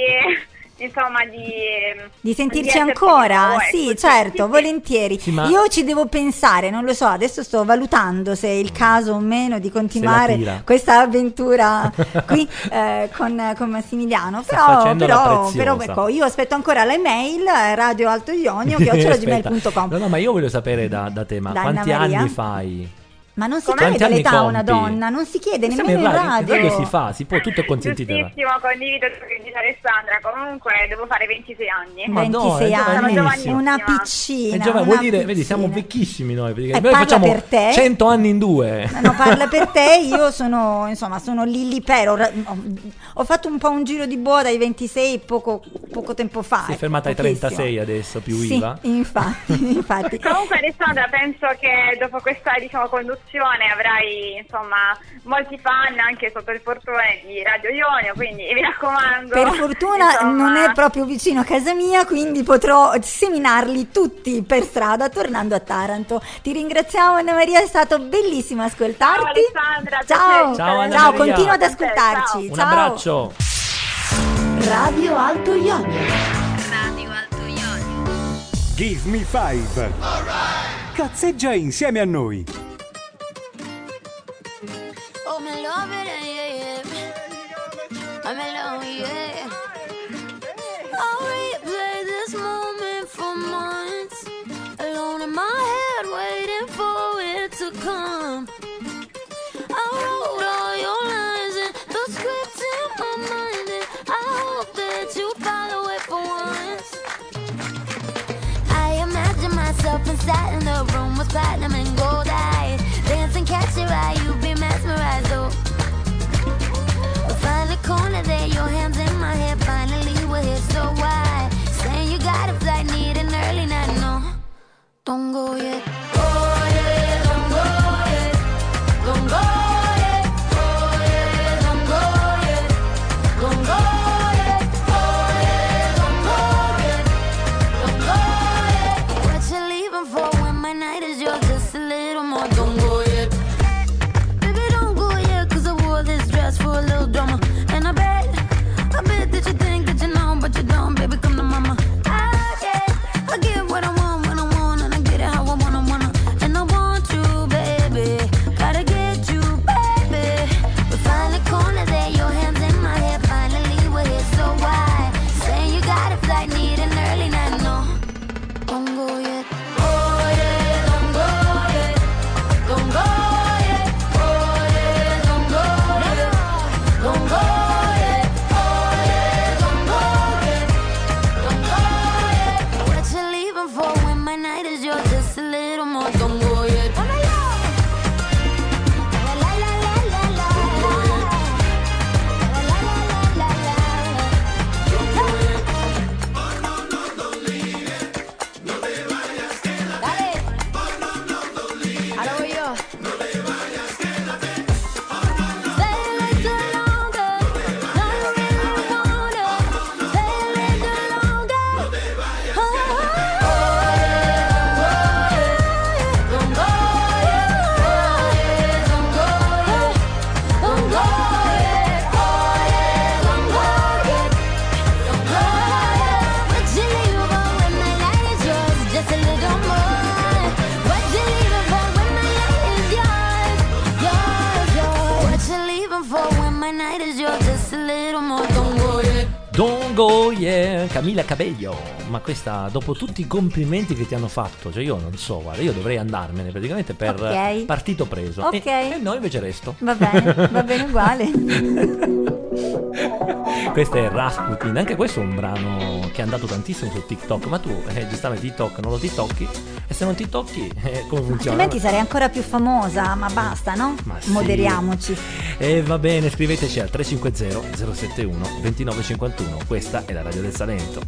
di sentirci ancora, sì, certo, sì. Volentieri. Sì, ma... Io ci devo pensare, non lo so, adesso sto valutando se è il caso o meno di continuare questa avventura qui con Massimiliano, però ecco, io aspetto ancora l'email radioaltoionio@gmail.com. No, ma io voglio sapere da te, ma quanti anni fai? Ma non si chiede l'età a una donna, non si chiede nemmeno in radio. Si può, tutto è consentito. Giustissimo, condivido ciò che dice Alessandra. Comunque devo fare 26 anni. 26 anni, giovanissima. Una piccina. Vuol dire, vedi, siamo vecchissimi noi. Perché noi parla facciamo per te. 100 anni in 2. No, parla per te. Io sono Lilli Pero. Ho fatto un po' un giro di boa dai 26 poco tempo fa. Si è fermata ai 36 adesso, più sì, IVA. Infatti. Comunque Alessandra, penso che dopo questa conduzione avrai insomma molti fan anche sotto il portone di Radio Ionio, quindi vi raccomando. Per fortuna non è proprio vicino a casa mia, quindi potrò seminarli tutti per strada tornando a Taranto. Ti ringraziamo Anna Maria, è stato bellissimo ascoltarti. Ciao Alessandra, ciao, continua ad ascoltarci. Un abbraccio. Radio Alto Ionio. Give me 5. Cazzeggia insieme a noi. Oh, me love it, sat in the room was platinum and gold eyes. Dance and catch your eye, you be mesmerized, oh. We'll find a corner there, your hands in my hair. Finally we're here, so why? Saying you got a flight, need an early night, no. Don't go yet. Oh yeah, don't go yet. Don't go yet. Oh yeah, don't go yet. Don't go yet. Oh yeah, don't go yet. Don't go yet. What you leaving for when my night is yours? Just a little more. Don't go yet. Baby, don't go yet, 'cause I wore this dress for a little drama. And I bet that you think that you know, but you don't. Baby, come to mama. I get what I want when I want, and I get it how I wanna. And I want you, baby. Gotta get you, baby. We find a corner there, your hands in my hair. Finally we're here, so why? Saying you got a flight, need an early night, no. Don't go yet. Oh yeah, don't go yet. Don't go yet. Oh yeah, don't go yet. Don't go yet. Oh yeah, don't go yet. Don't go yet. What you leaving for when my night is yours? Just a little more. Don't go yet. Ahora voy yo. Don't go yeah, Camila Cabello. Ma questa, dopo tutti i complimenti che ti hanno fatto, cioè io non so, guarda, io dovrei andarmene praticamente per Ok. partito preso. Ok. E no, invece resto. Va bene uguale. Questo è Rasputin, anche questo è un brano che è andato tantissimo su TikTok. Ma tu, giustamente TikTok non lo ti tocchi, e se non ti tocchi, come funziona? Altrimenti sarei ancora più famosa, ma basta, no? sì. Moderiamoci. E va bene, scriveteci al 350 071 2951. Questa è la Radio del Salento.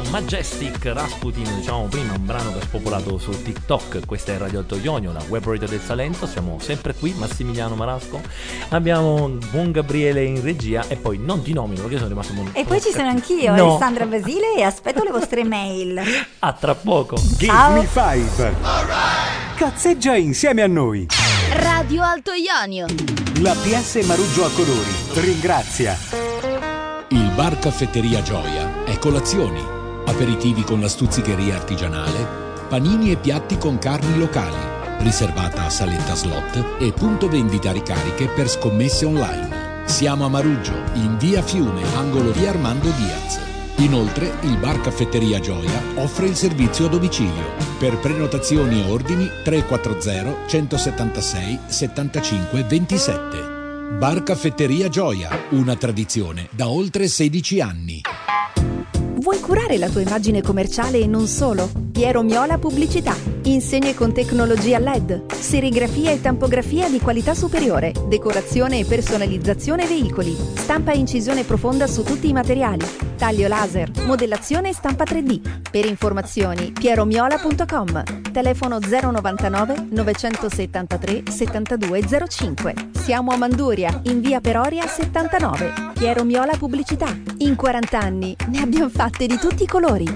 Majestic Rasputin, diciamo prima, un brano che ha spopolato su TikTok. Questa è Radio Alto Ionio, la web radio del Salento. Siamo sempre qui, Massimiliano Marasco. Abbiamo buon Gabriele in regia e poi non ti nomino perché sono rimasto molto. E poi ci sono anch'io, no. Alessandra Basile, e aspetto le vostre mail. A tra poco. Give me five. Cazzeggia insieme a noi. Radio Alto Ionio. La PS Maruggiò a colori ringrazia. Il bar Caffetteria Gioia è colazioni, aperitivi con la stuzzicheria artigianale, panini e piatti con carni locali, riservata a saletta slot e punto vendita ricariche per scommesse online. Siamo a Maruggio, in via Fiume, angolo via Armando Diaz. Inoltre, il bar Caffetteria Gioia offre il servizio a domicilio. Per prenotazioni e ordini 340 176 75 27. Bar Caffetteria Gioia, una tradizione da oltre 16 anni. Vuoi curare la tua immagine commerciale e non solo? Piero Miola Pubblicità. Insegne con tecnologia LED, serigrafia e tampografia di qualità superiore, decorazione e personalizzazione veicoli, stampa e incisione profonda su tutti i materiali, taglio laser, modellazione e stampa 3D. Per informazioni pieromiola.com. Telefono 099 973 7205. Siamo a Manduria, in via Peroria 79. Piero Miola Pubblicità. In 40 anni ne abbiamo fatte di tutti i colori.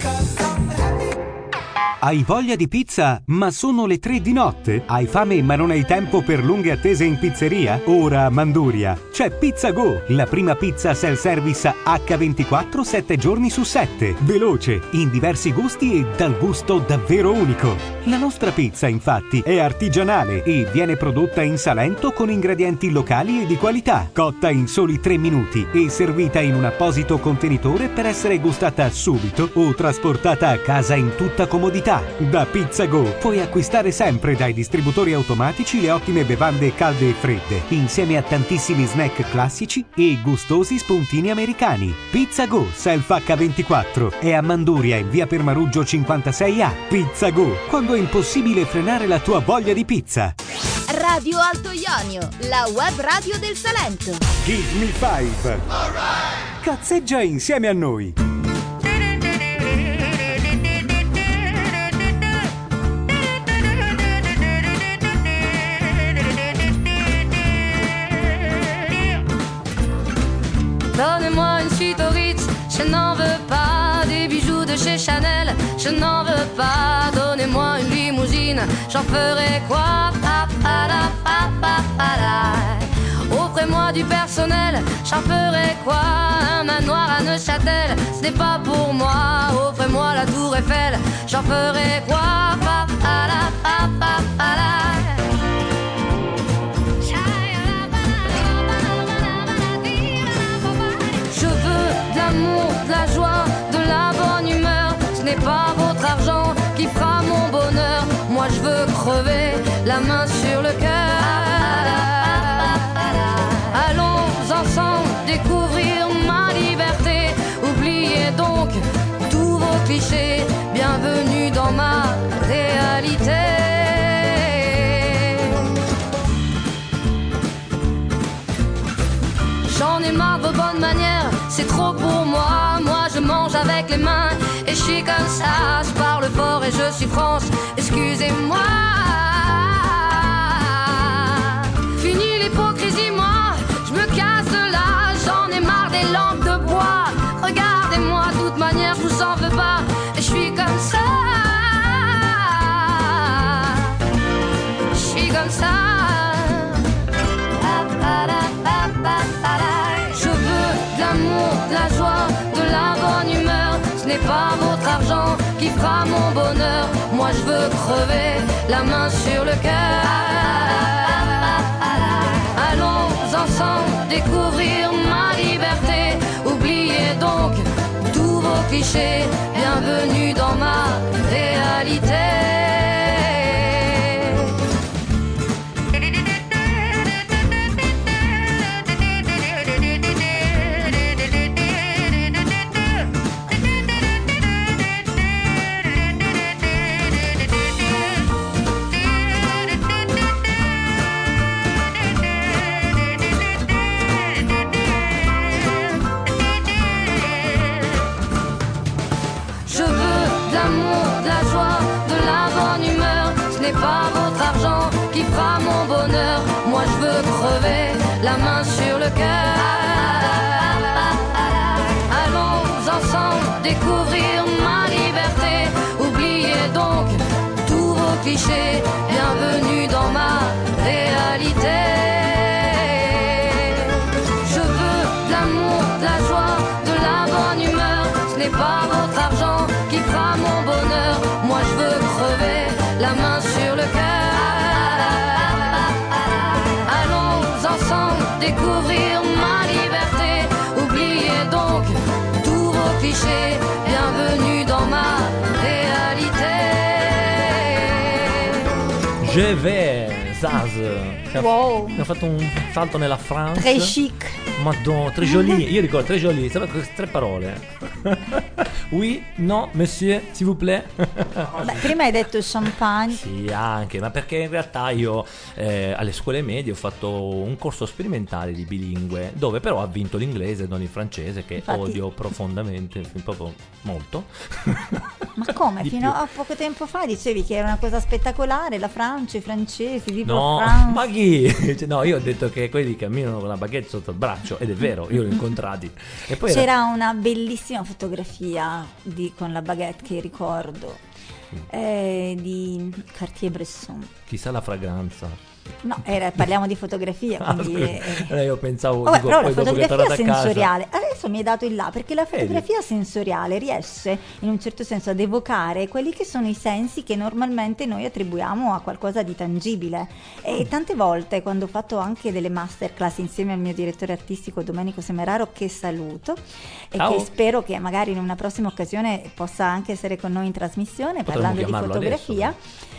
Hai voglia di pizza, ma sono le 3 di notte? Hai fame ma non hai tempo per lunghe attese in pizzeria? Ora a Manduria c'è Pizza Go, la prima pizza self-service H24 7 giorni su 7. Veloce, in diversi gusti e dal gusto davvero unico. La nostra pizza, infatti, è artigianale e viene prodotta in Salento con ingredienti locali e di qualità, cotta in soli 3 minuti e servita in un apposito contenitore per essere gustata subito o trasportata a casa in tutta comodità. Da Pizza Go puoi acquistare sempre dai distributori automatici le ottime bevande calde e fredde, insieme a tantissimi snack classici e gustosi spuntini americani. Pizza Go Self H24 è a Manduria in via Permaruggio 56A. Pizza Go, quando è impossibile frenare la tua voglia di pizza. Radio Alto Ionio, la web radio del Salento. Give me five. Cazzeggia insieme a noi. Donnez-moi une suite au Ritz, je n'en veux pas. Des bijoux de chez Chanel, je n'en veux pas. Donnez-moi une limousine, j'en ferai quoi? Offrez-moi du personnel, j'en ferai quoi? Un manoir à Neuchâtel, ce n'est pas pour moi. Offrez-moi la tour Eiffel, j'en ferai quoi? Je veux de l'amour, de la joie, de la bonne humeur. Ce n'est pas votre argent qui fera mon bonheur. Moi je veux crever, la main sur le cœur. Allons ensemble découvrir ma liberté. Oubliez donc tous vos clichés. Bienvenue dans ma réalité. J'en ai marre de vos bonnes manières, c'est trop pour moi. Moi je mange avec les mains et je suis comme ça. Je parle fort et je suis France, excusez-moi. Fini l'hypocrisie, moi, je me casse de là. J'en ai marre des lampes de bois. Regardez-moi, de toute manière je vous en veux pas. Et je suis comme ça. Je suis comme ça. De la joie, de la bonne humeur. Ce n'est pas votre argent qui fera mon bonheur. Moi je veux crever, la main sur le cœur. Allons ensemble découvrir ma liberté. Oubliez donc tous vos clichés. Bienvenue dans ma réalité. cœur. Allons ensemble découvrir ma liberté. Oubliez donc tous vos clichés. Bienvenue dans ma réalité. Je veux de l'amour, de la joie, de la bonne humeur. Ce n'est pas votre argent qui fera mon bonheur. Moi je veux crever la main sur le cœur. Allons ensemble découvrir ma liberté. Oubliez donc tous vos clichés. Bienvenue dans ma réalité. Je vais, Zaz. Wow. Abbiamo fatto un salto nella France. Très chic. Madonna, très joli. Io ricordo très joli, sembra queste 3 parole. Oui, no, monsieur, s'il vous plaît. Beh, prima hai detto champagne. Sì, anche, ma perché in realtà io alle scuole medie ho fatto un corso sperimentale di bilingue, dove però ha vinto l'inglese e non il francese, che Infatti- odio profondamente, proprio molto. Ma come? Di Fino più. a poco tempo fa dicevi che era una cosa spettacolare, la Francia, i francesi, viva No, la France. ma chi? Cioè, no, io ho detto che quelli camminano con la baguette sotto il braccio, ed è vero, io li ho incontrati. E poi C'era una bellissima fotografia con la baguette che ricordo, di Cartier-Bresson. chissà la fragranza. No, parliamo di fotografia, quindi Io pensavo, vabbè, dico, però la poi dopo che fotografia tornate a casa. sensoriale adesso mi hai dato il là, perché la fotografia sensoriale riesce in un certo senso ad evocare quelli che sono i sensi che normalmente noi attribuiamo a qualcosa di tangibile, e tante volte quando ho fatto anche delle masterclass insieme al mio direttore artistico Domenico Semeraro, che saluto e Ciao. che spero che magari in una prossima occasione possa anche essere con noi in trasmissione Potremmo parlando di chiamarlo fotografia.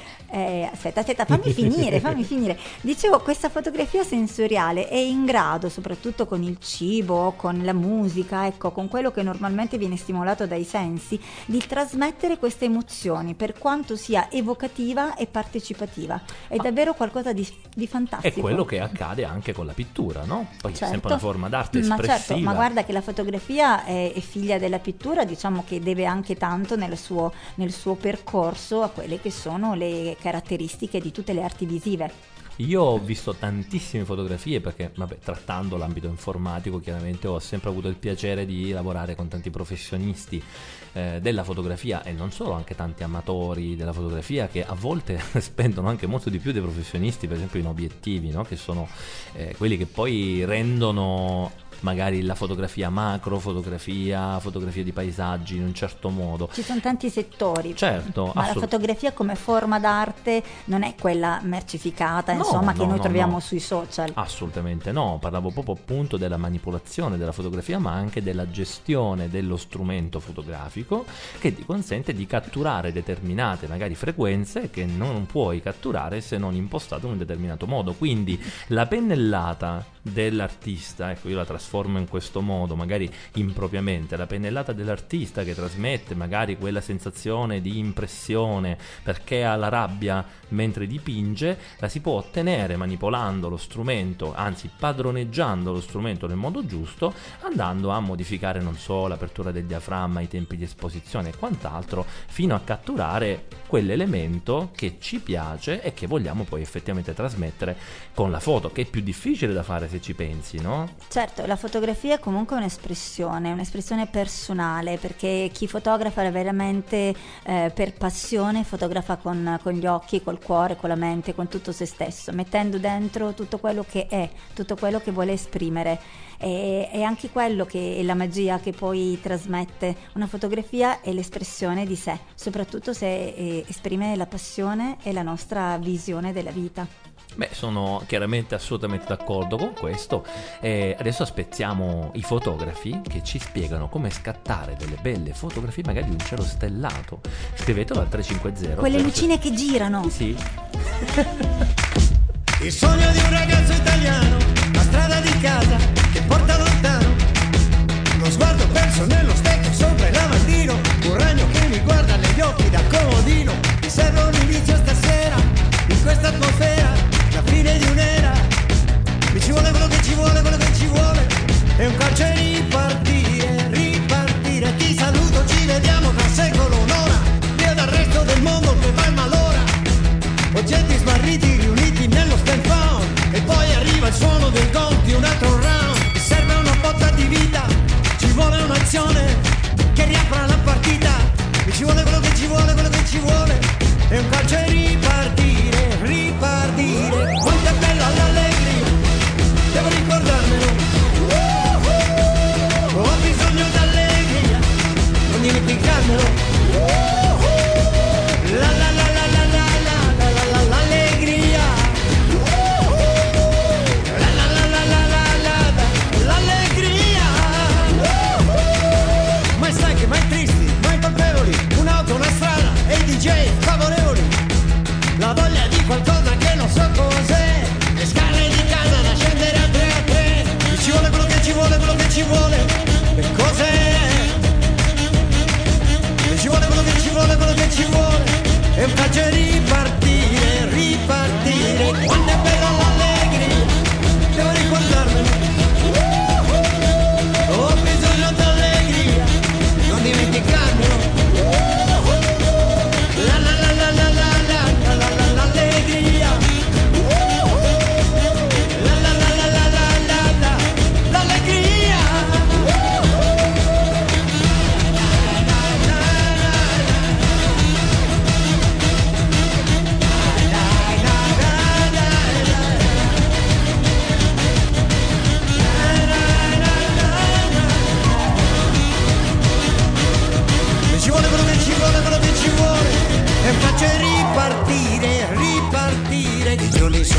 Aspetta, fammi finire. Dicevo, questa fotografia sensoriale è in grado, soprattutto con il cibo, con la musica, ecco, con quello che normalmente viene stimolato dai sensi, di trasmettere queste emozioni, per quanto sia evocativa e partecipativa. È davvero qualcosa di fantastico. È quello che accade anche con la pittura, no? Poi è sempre Certo. una forma d'arte Ma espressiva. certo, ma guarda che la fotografia è figlia della pittura, diciamo che deve anche tanto nel suo percorso a quelle che sono le caratteristiche di tutte le arti visive. Io ho visto tantissime fotografie perché, vabbè, trattando l'ambito informatico, chiaramente ho sempre avuto il piacere di lavorare con tanti professionisti della fotografia, e non solo, anche tanti amatori della fotografia che a volte spendono anche molto di più dei professionisti, per esempio in obiettivi, no? Che sono quelli che poi rendono magari la fotografia macro, fotografia di paesaggi in un certo modo. Ci sono tanti settori. Certo, ma la fotografia come forma d'arte non è quella mercificata, insomma, che noi troviamo sui social. Assolutamente no, parlavo proprio appunto della manipolazione della fotografia, ma anche della gestione dello strumento fotografico, che ti consente di catturare determinate magari frequenze che non puoi catturare se non impostato in un determinato modo. Quindi la pennellata dell'artista, ecco, io la trasformo in questo modo, magari impropriamente, la pennellata dell'artista che trasmette magari quella sensazione di impressione perché ha la rabbia mentre dipinge, la si può ottenere manipolando lo strumento, anzi padroneggiando lo strumento nel modo giusto, andando a modificare non so l'apertura del diaframma, i tempi di esposizione e quant'altro, fino a catturare quell'elemento che ci piace e che vogliamo poi effettivamente trasmettere con la foto, che è più difficile da fare se ci pensi, no? Certo, la fotografia è comunque un'espressione personale, perché chi fotografa veramente per passione fotografa con gli occhi, col cuore, con la mente, con tutto se stesso, mettendo dentro tutto quello che è, tutto quello che vuole esprimere. E anche quello che è la magia che poi trasmette una fotografia, è l'espressione di sé, soprattutto se esprime la passione e la nostra visione della vita. Beh, sono chiaramente assolutamente d'accordo con questo. Adesso aspettiamo i fotografi che ci spiegano come scattare delle belle fotografie, magari di un cielo stellato. Scrivetelo al 350. Quelle lucine che girano. Sì. Il sogno di un ragazzo italiano, la strada di casa che porta lontano, uno sguardo perso nello specchio sopra il lavandino, un ragno che mi guarda negli occhi da comodino. Mi serve un inizio stasera, in questa atmosfera, la fine di un'era. Mi ci vuole quello che ci vuole, quello che ci vuole, è un calcio e ripartire. Ti saluto, ci vediamo tra secolo, un'ora, via dal resto del mondo che va in malora. Oggetti smarriti riuniti nello stand found, e poi arriva il suono del gong di un altro round.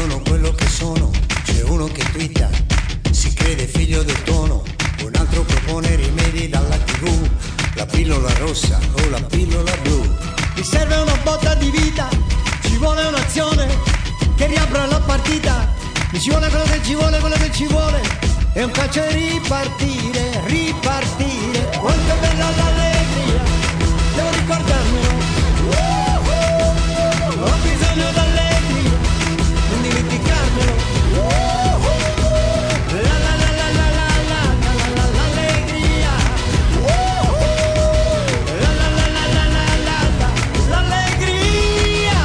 sono quello che sono, c'è uno che twitta, si crede figlio del tono, un altro propone rimedi dalla TV, la pillola rossa o la pillola blu. Mi serve una botta di vita, ci vuole un'azione che riapra la partita, mi ci vuole quello che ci vuole, quello che ci vuole, è un calcio e ripartire, ripartire, quanto è bella l'allegria, devo ricordarmelo, ho bisogno d'allegria, non dimenticarmelo, la la la la la la la la la l'allegria, la la la la la la la l'allegria.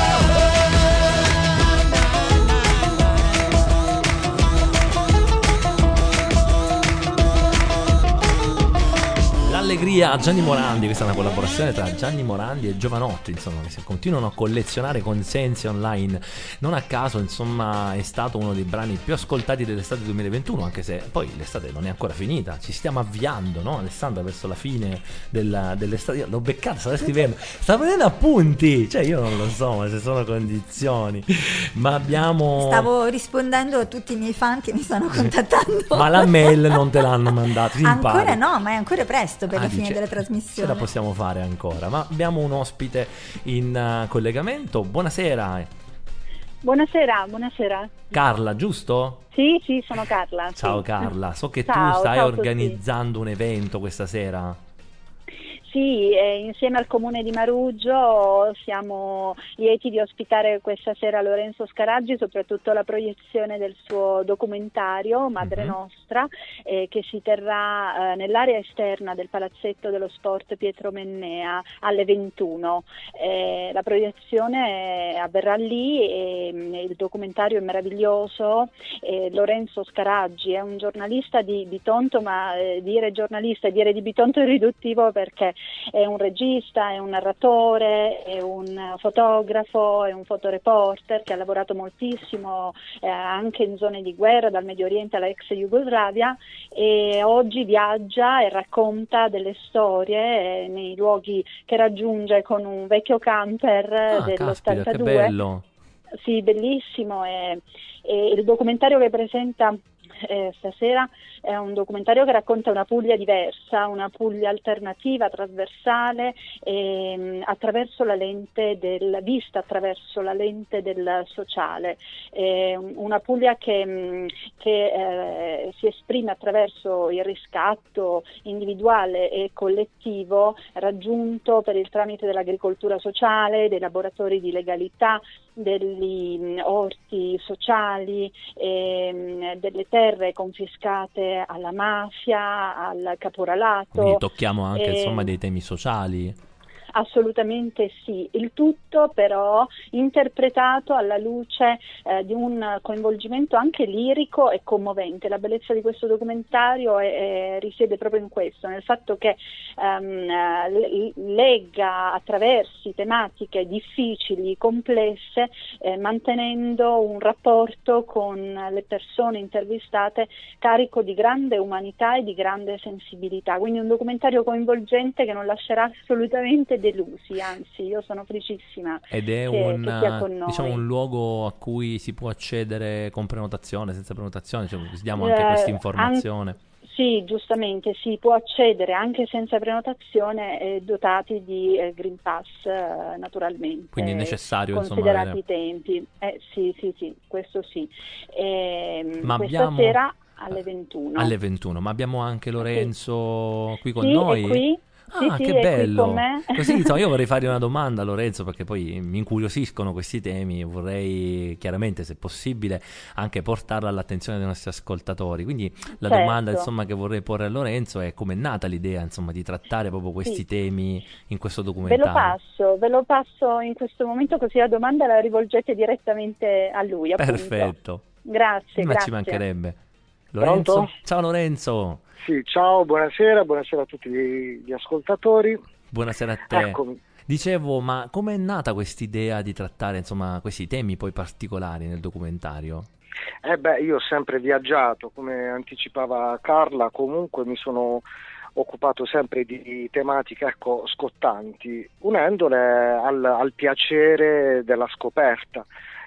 L'allegria a Gianni Morandi, questa è una collaborazione tra Gianni Morandi e Giovanotti, insomma, che si continuano a collezionare consensi online. Non a caso, insomma, è stato uno dei brani più ascoltati dell'estate 2021, anche se poi l'estate non è ancora finita, ci stiamo avviando, no Alessandra, verso la fine dell'estate. Io l'ho beccata, stavo scrivendo, stavo prendendo appunti, cioè io non lo so, ma se sono condizioni, ma abbiamo... Stavo rispondendo a tutti i miei fan che mi stanno contattando. Ma la mail non te l'hanno mandato, si Ancora impari. no, ma è ancora presto per la fine dice, della ce trasmissione. la possiamo fare ancora, ma abbiamo un ospite in collegamento. Buonasera. Buonasera, buonasera. Carla, giusto? Sì, sono Carla. Ciao sì. Carla, so che Ciao, tu stai ciao a tutti. organizzando un evento questa sera. Sì, insieme al Comune di Maruggio siamo lieti di ospitare questa sera Lorenzo Scaraggi, soprattutto la proiezione del suo documentario Madre Nostra, che si terrà nell'area esterna del Palazzetto dello Sport Pietro Mennea alle 21. La proiezione avverrà lì e il documentario è meraviglioso. Lorenzo Scaraggi è un giornalista di Bitonto, ma dire giornalista e dire di Bitonto è riduttivo, perché è un regista, è un narratore, è un fotografo, è un fotoreporter che ha lavorato moltissimo anche in zone di guerra, dal Medio Oriente alla ex Jugoslavia, e oggi viaggia e racconta delle storie nei luoghi che raggiunge con un vecchio camper dell'82. Caspita, che bello. Sì, bellissimo, e il documentario che presenta stasera è un documentario che racconta una Puglia diversa, una Puglia alternativa, trasversale, attraverso la lente vista attraverso la lente del sociale, una Puglia che si esprime attraverso il riscatto individuale e collettivo raggiunto per il tramite dell'agricoltura sociale, dei laboratori di legalità, degli orti sociali, delle terre confiscate alla mafia, al caporalato. Quindi tocchiamo anche insomma dei temi sociali. Assolutamente sì, il tutto però interpretato alla luce di un coinvolgimento anche lirico e commovente. La bellezza di questo documentario risiede proprio in questo, nel fatto che legga attraversi tematiche difficili, complesse, mantenendo un rapporto con le persone intervistate carico di grande umanità e di grande sensibilità. Quindi un documentario coinvolgente che non lascerà assolutamente delusi, anzi io sono felicissima ed è che sia con noi. diciamo un luogo a cui si può accedere con prenotazione, senza prenotazione, cioè, diamo anche questa informazione. Sì, giustamente, si può accedere anche senza prenotazione, dotati di Green Pass naturalmente. Quindi è necessario considerati insomma i tempi. Sì, questo sì. Ma questa sera alle 21. Alle 21, ma abbiamo anche Lorenzo qui con sì, noi. È qui. Ah, sì, che bello! Con me. Così insomma, io vorrei fare una domanda a Lorenzo, perché poi mi incuriosiscono questi temi e vorrei chiaramente, se possibile, anche portarla all'attenzione dei nostri ascoltatori. Quindi la domanda insomma che vorrei porre a Lorenzo è: come è nata l'idea insomma di trattare proprio questi temi in questo documentario? Ve lo passo in questo momento, così la domanda la rivolgete direttamente a lui. Appunto. Perfetto. Grazie. Ma ci mancherebbe. Lorenzo? Pronto? Ciao Lorenzo. Sì, ciao, buonasera a tutti gli ascoltatori. Buonasera a te. Eccomi. Dicevo, ma com'è nata quest'idea di trattare insomma questi temi poi particolari nel documentario? Io ho sempre viaggiato, come anticipava Carla, comunque mi sono occupato sempre di tematiche scottanti, unendole al piacere della scoperta.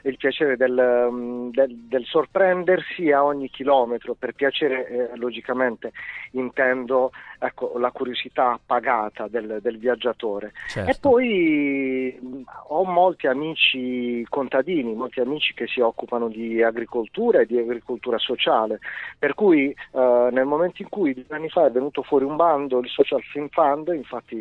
il piacere del sorprendersi a ogni chilometro. Per piacere logicamente intendo, ecco, la curiosità pagata del viaggiatore. Certo. E poi ho molti amici contadini, molti amici che si occupano di agricoltura e di agricoltura sociale, per cui nel momento in cui 2 anni fa è venuto fuori un bando, il Social Film Fund, infatti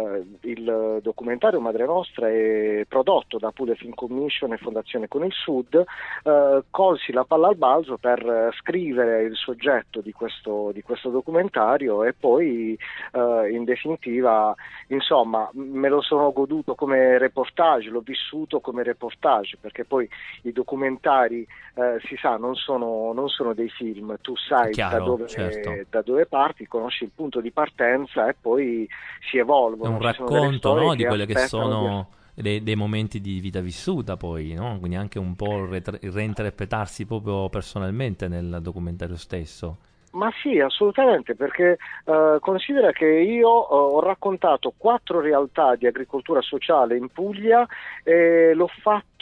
il documentario Madre Nostra è prodotto da Puglia Film Commission e Fondazione Con il Sud, colsi la palla al balzo per scrivere il soggetto di questo documentario e poi in definitiva, insomma, me lo sono goduto come reportage, l'ho vissuto come reportage, perché poi i documentari si sa non sono dei film, tu sai Chiaro, da dove parti, conosci il punto di partenza e poi si evolvono. È un Ci sono delle racconto, storie no, di quelle che aspettano sono dei momenti di vita vissuta poi, no? Quindi anche un po' reinterpretarsi proprio personalmente nel documentario stesso. Ma sì, assolutamente, perché considera che io ho raccontato 4 realtà di agricoltura sociale in Puglia e l'ho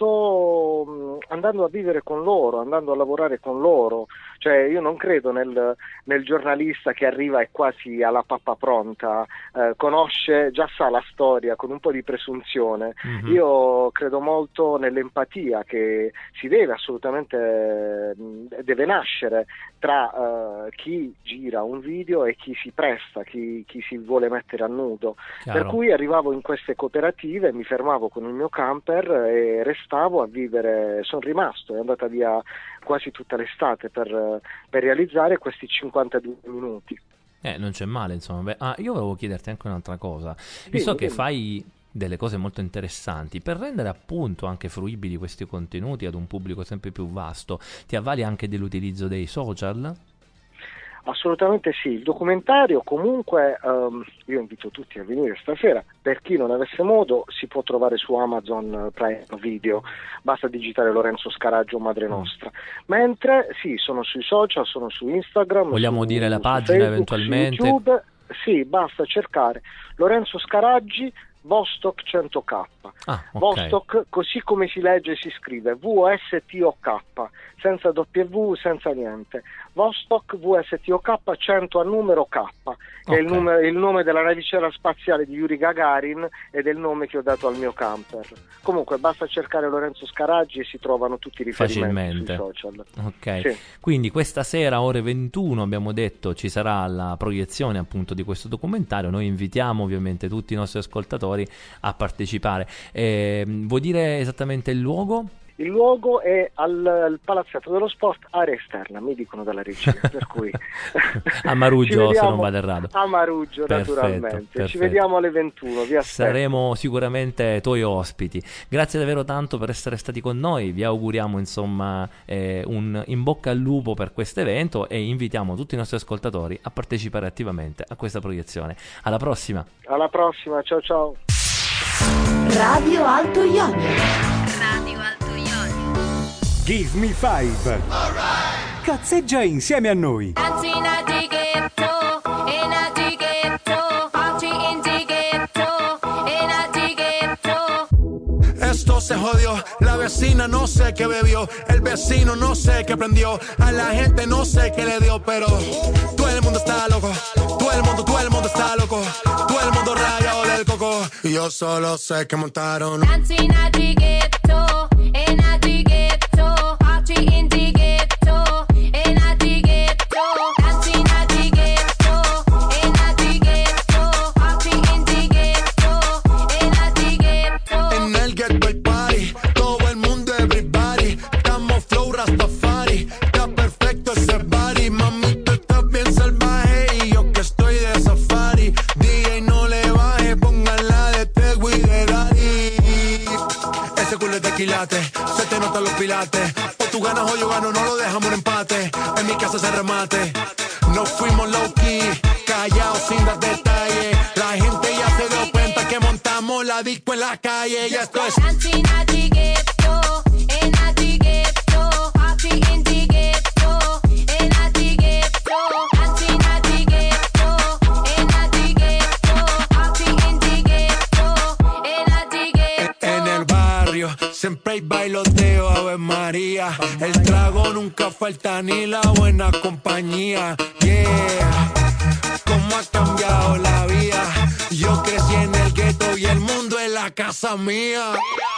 fatto andando a vivere con loro, andando a lavorare con loro. Cioè io non credo nel giornalista che arriva e quasi ha la pappa pronta, conosce, già sa la storia con un po' di presunzione. Mm-hmm. Io credo molto nell'empatia che si deve assolutamente, deve nascere tra chi gira un video e chi si presta, chi si vuole mettere a nudo. Chiaro. Per cui arrivavo in queste cooperative, mi fermavo con il mio camper e restavo a vivere, sono rimasto, è andata via quasi tutta l'estate per realizzare questi 52 minuti. Non c'è male, insomma. Beh, io volevo chiederti anche un'altra cosa. Visto che fai delle cose molto interessanti, per rendere appunto anche fruibili questi contenuti ad un pubblico sempre più vasto, ti avvali anche dell'utilizzo dei social? Assolutamente sì, il documentario comunque io invito tutti a venire stasera, per chi non avesse modo si può trovare su Amazon Prime Video, basta digitare Lorenzo Scaraggio Madre Nostra, mentre sì, sono sui social, sono su Instagram, vogliamo dire la pagina Facebook, eventualmente? su YouTube, sì, basta cercare Lorenzo Scaraggi Vostok 100K. Okay. Vostok, così come si legge e si scrive, VSTOK, senza W, senza niente. Vostok VSTOK 100 a numero K, che è il nome della navicella spaziale di Yuri Gagarin ed è il nome che ho dato al mio camper. Comunque basta cercare Lorenzo Scaraggi e si trovano tutti i riferimenti sui social. Ok, sì. Quindi questa sera ore 21 abbiamo detto ci sarà la proiezione appunto di questo documentario. Noi invitiamo ovviamente tutti i nostri ascoltatori a partecipare. Vuoi dire esattamente il luogo? Il luogo è al Palazzetto dello Sport, area esterna, mi dicono dalla regia, per cui a Maruggio, se non vado errato. A Maruggio, naturalmente. Perfetto. Ci vediamo alle 21, vi aspetto. Saremo sicuramente tuoi ospiti. Grazie davvero tanto per essere stati con noi. Vi auguriamo insomma un in bocca al lupo per questo evento e invitiamo tutti i nostri ascoltatori a partecipare attivamente a questa proiezione. Alla prossima. Alla prossima, ciao ciao. Radio Alto Ionio. Radio Alto Ionio. Give me 5. Cazzeggia insieme a noi. Esto se jodió, la vecina no sé qué bebió, el vecino no sé qué prendió, a la gente no sé qué le dio, pero todo el mundo está loco, todo el mundo está loco, todo el mundo rayado del coco, y yo solo sé que montaron se te notan los pilates, o tú ganas o yo gano, no lo dejamos en empate, en mi casa se remate, nos fuimos low key, callados sin dar detalles, la gente ya se dio cuenta que montamos la disco en la calle, ya esto es siempre hay bailoteo, a trago nunca falta ni la buena compañía. Yeah, cómo ha cambiado la vida. Yo crecí en el gueto y el mundo es la casa mía.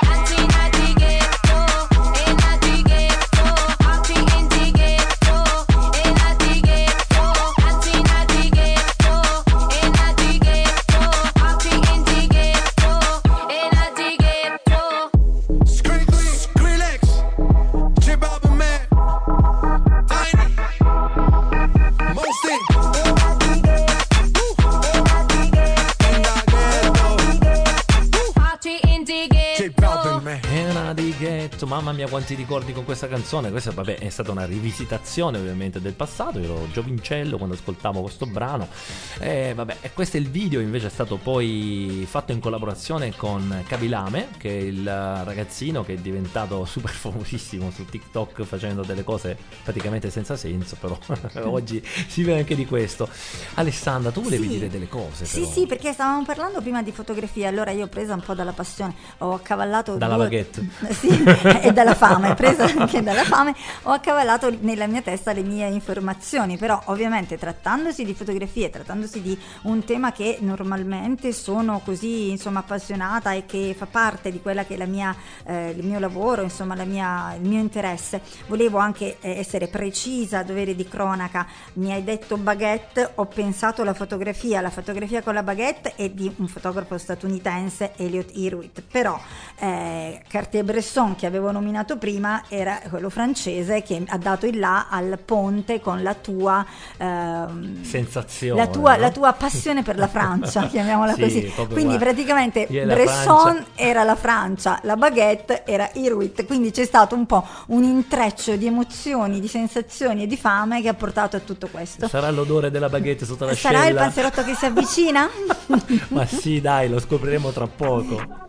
Mamma mia quanti ricordi con questa canzone. Questa vabbè è stata una rivisitazione ovviamente del passato. Io ero giovincello quando ascoltavo questo brano e questo è il video, invece è stato poi fatto in collaborazione con Kabilame, che è il ragazzino che è diventato super famosissimo su TikTok facendo delle cose praticamente senza senso, però oggi si vede anche di questo. Alessandra, tu volevi dire delle cose però. Sì, perché stavamo parlando prima di fotografia, allora io ho presa un po' dalla passione, ho accavallato dalla baguette. Sì, e dalla fame, presa anche dalla fame, ho accavallato nella mia testa le mie informazioni, però ovviamente trattandosi di fotografie, trattandosi di un tema che normalmente sono così insomma appassionata e che fa parte di quella che è la mia, il mio lavoro, insomma il mio interesse, volevo anche essere precisa, dovere di cronaca. Mi hai detto baguette, ho pensato la fotografia con la baguette è di un fotografo statunitense, Elliot Erwitt, però Cartier-Bresson che avevo nominato prima era quello francese che ha dato il là al ponte con la tua sensazione, la tua passione per la Francia, chiamiamola sì, così. Quindi praticamente Bresson era la Francia, la baguette era Erwitt, quindi c'è stato un po' un intreccio di emozioni, di sensazioni e di fame che ha portato a tutto questo. Sarà l'odore della baguette sotto l'ascella? Sarà il panzerotto che si avvicina? Ma sì, dai, lo scopriremo tra poco.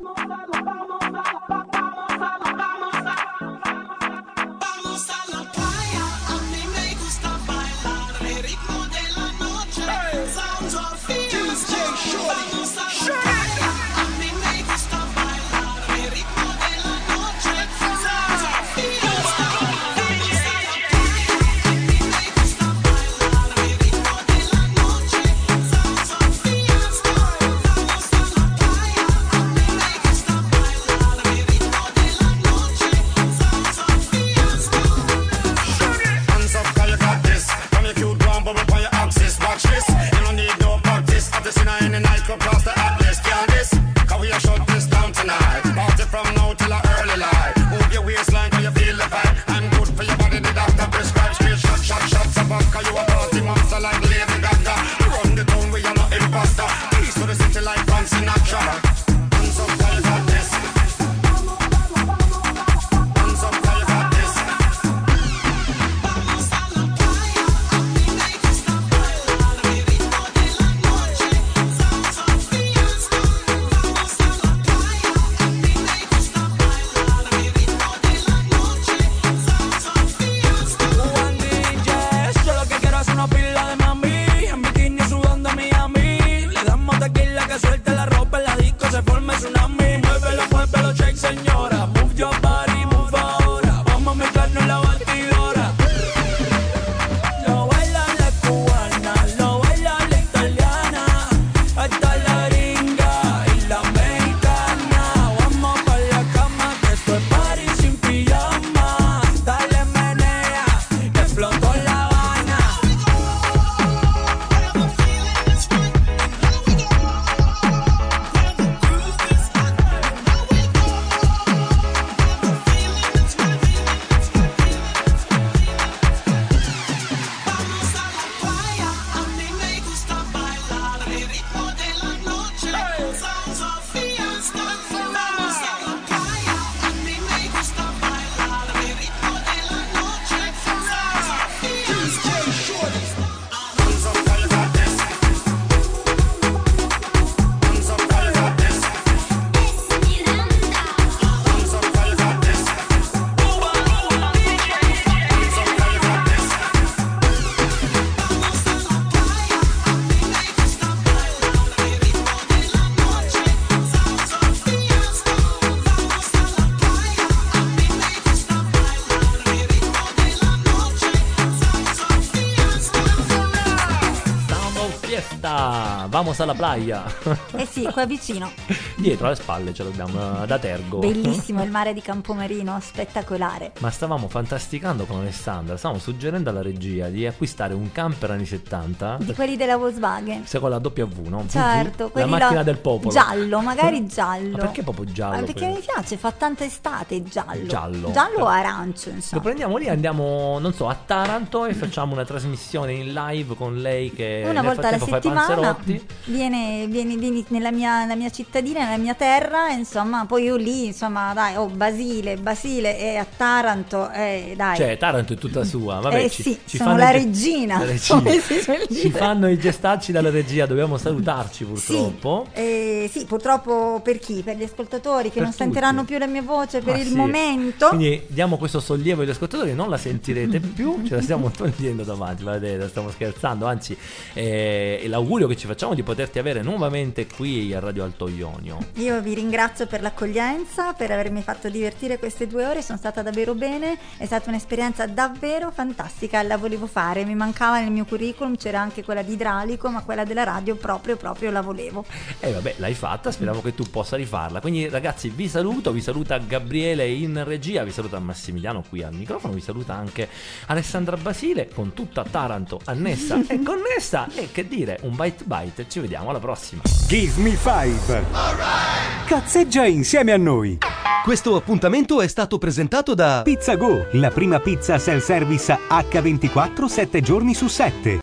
fiesta, vamos alla playa. Eh sì, qua vicino. Dietro alle spalle ce l'abbiamo da Tergo. Bellissimo il mare di Campomarino, spettacolare. Ma stavamo fantasticando con Alessandra, stavamo suggerendo alla regia di acquistare un camper anni 70. Di quelli della Volkswagen. Se con la W, no? Certo, la quelli macchina là, del popolo. giallo, magari giallo. Ma perché proprio giallo? Perché mi piace, fa tanta estate giallo. Giallo. Giallo o arancio, Lo insomma. prendiamo lì, andiamo, non so, a Taranto e facciamo una trasmissione in live con lei che Una nel volta alla frattempo fa i settimana panzerotti. vieni nella mia cittadina, nella mia terra, insomma, poi io lì, insomma, dai, Basile e a Taranto, dai. Cioè, Taranto è tutta sua. Vabbè, sì, ci sono fanno la i ge- regina, la regina. come si suol dire. Ci fanno i gestacci dalla regia, dobbiamo salutarci purtroppo. Sì, purtroppo per chi? Per gli ascoltatori che Per non sentiranno più la mia voce per Ah, il sì. momento. Quindi diamo questo sollievo agli ascoltatori, non la sentirete più, ce la stiamo togliendo davanti, vedete, stiamo scherzando, anzi è l'augurio che ci facciamo di poterti avere nuovamente qui a Radio Alto Ionio. Io vi ringrazio per l'accoglienza, per avermi fatto divertire queste 2 ore, sono stata davvero bene, è stata un'esperienza davvero fantastica, la volevo fare, mi mancava nel mio curriculum, c'era anche quella di idraulico, ma quella della radio proprio la volevo. E vabbè, l'hai fatta, speriamo che tu possa rifarla. Quindi ragazzi, vi saluta Gabriele in regia, vi saluta Massimiliano qui al microfono, vi saluta anche Alessandra Basile con tutta Taranto annessa e connessa, e che dire, un bite, ci vediamo alla prossima. Give me 5. Cazzeggia insieme a noi. Questo appuntamento è stato presentato da Pizza Go, la prima pizza self-service H24 7 giorni su 7.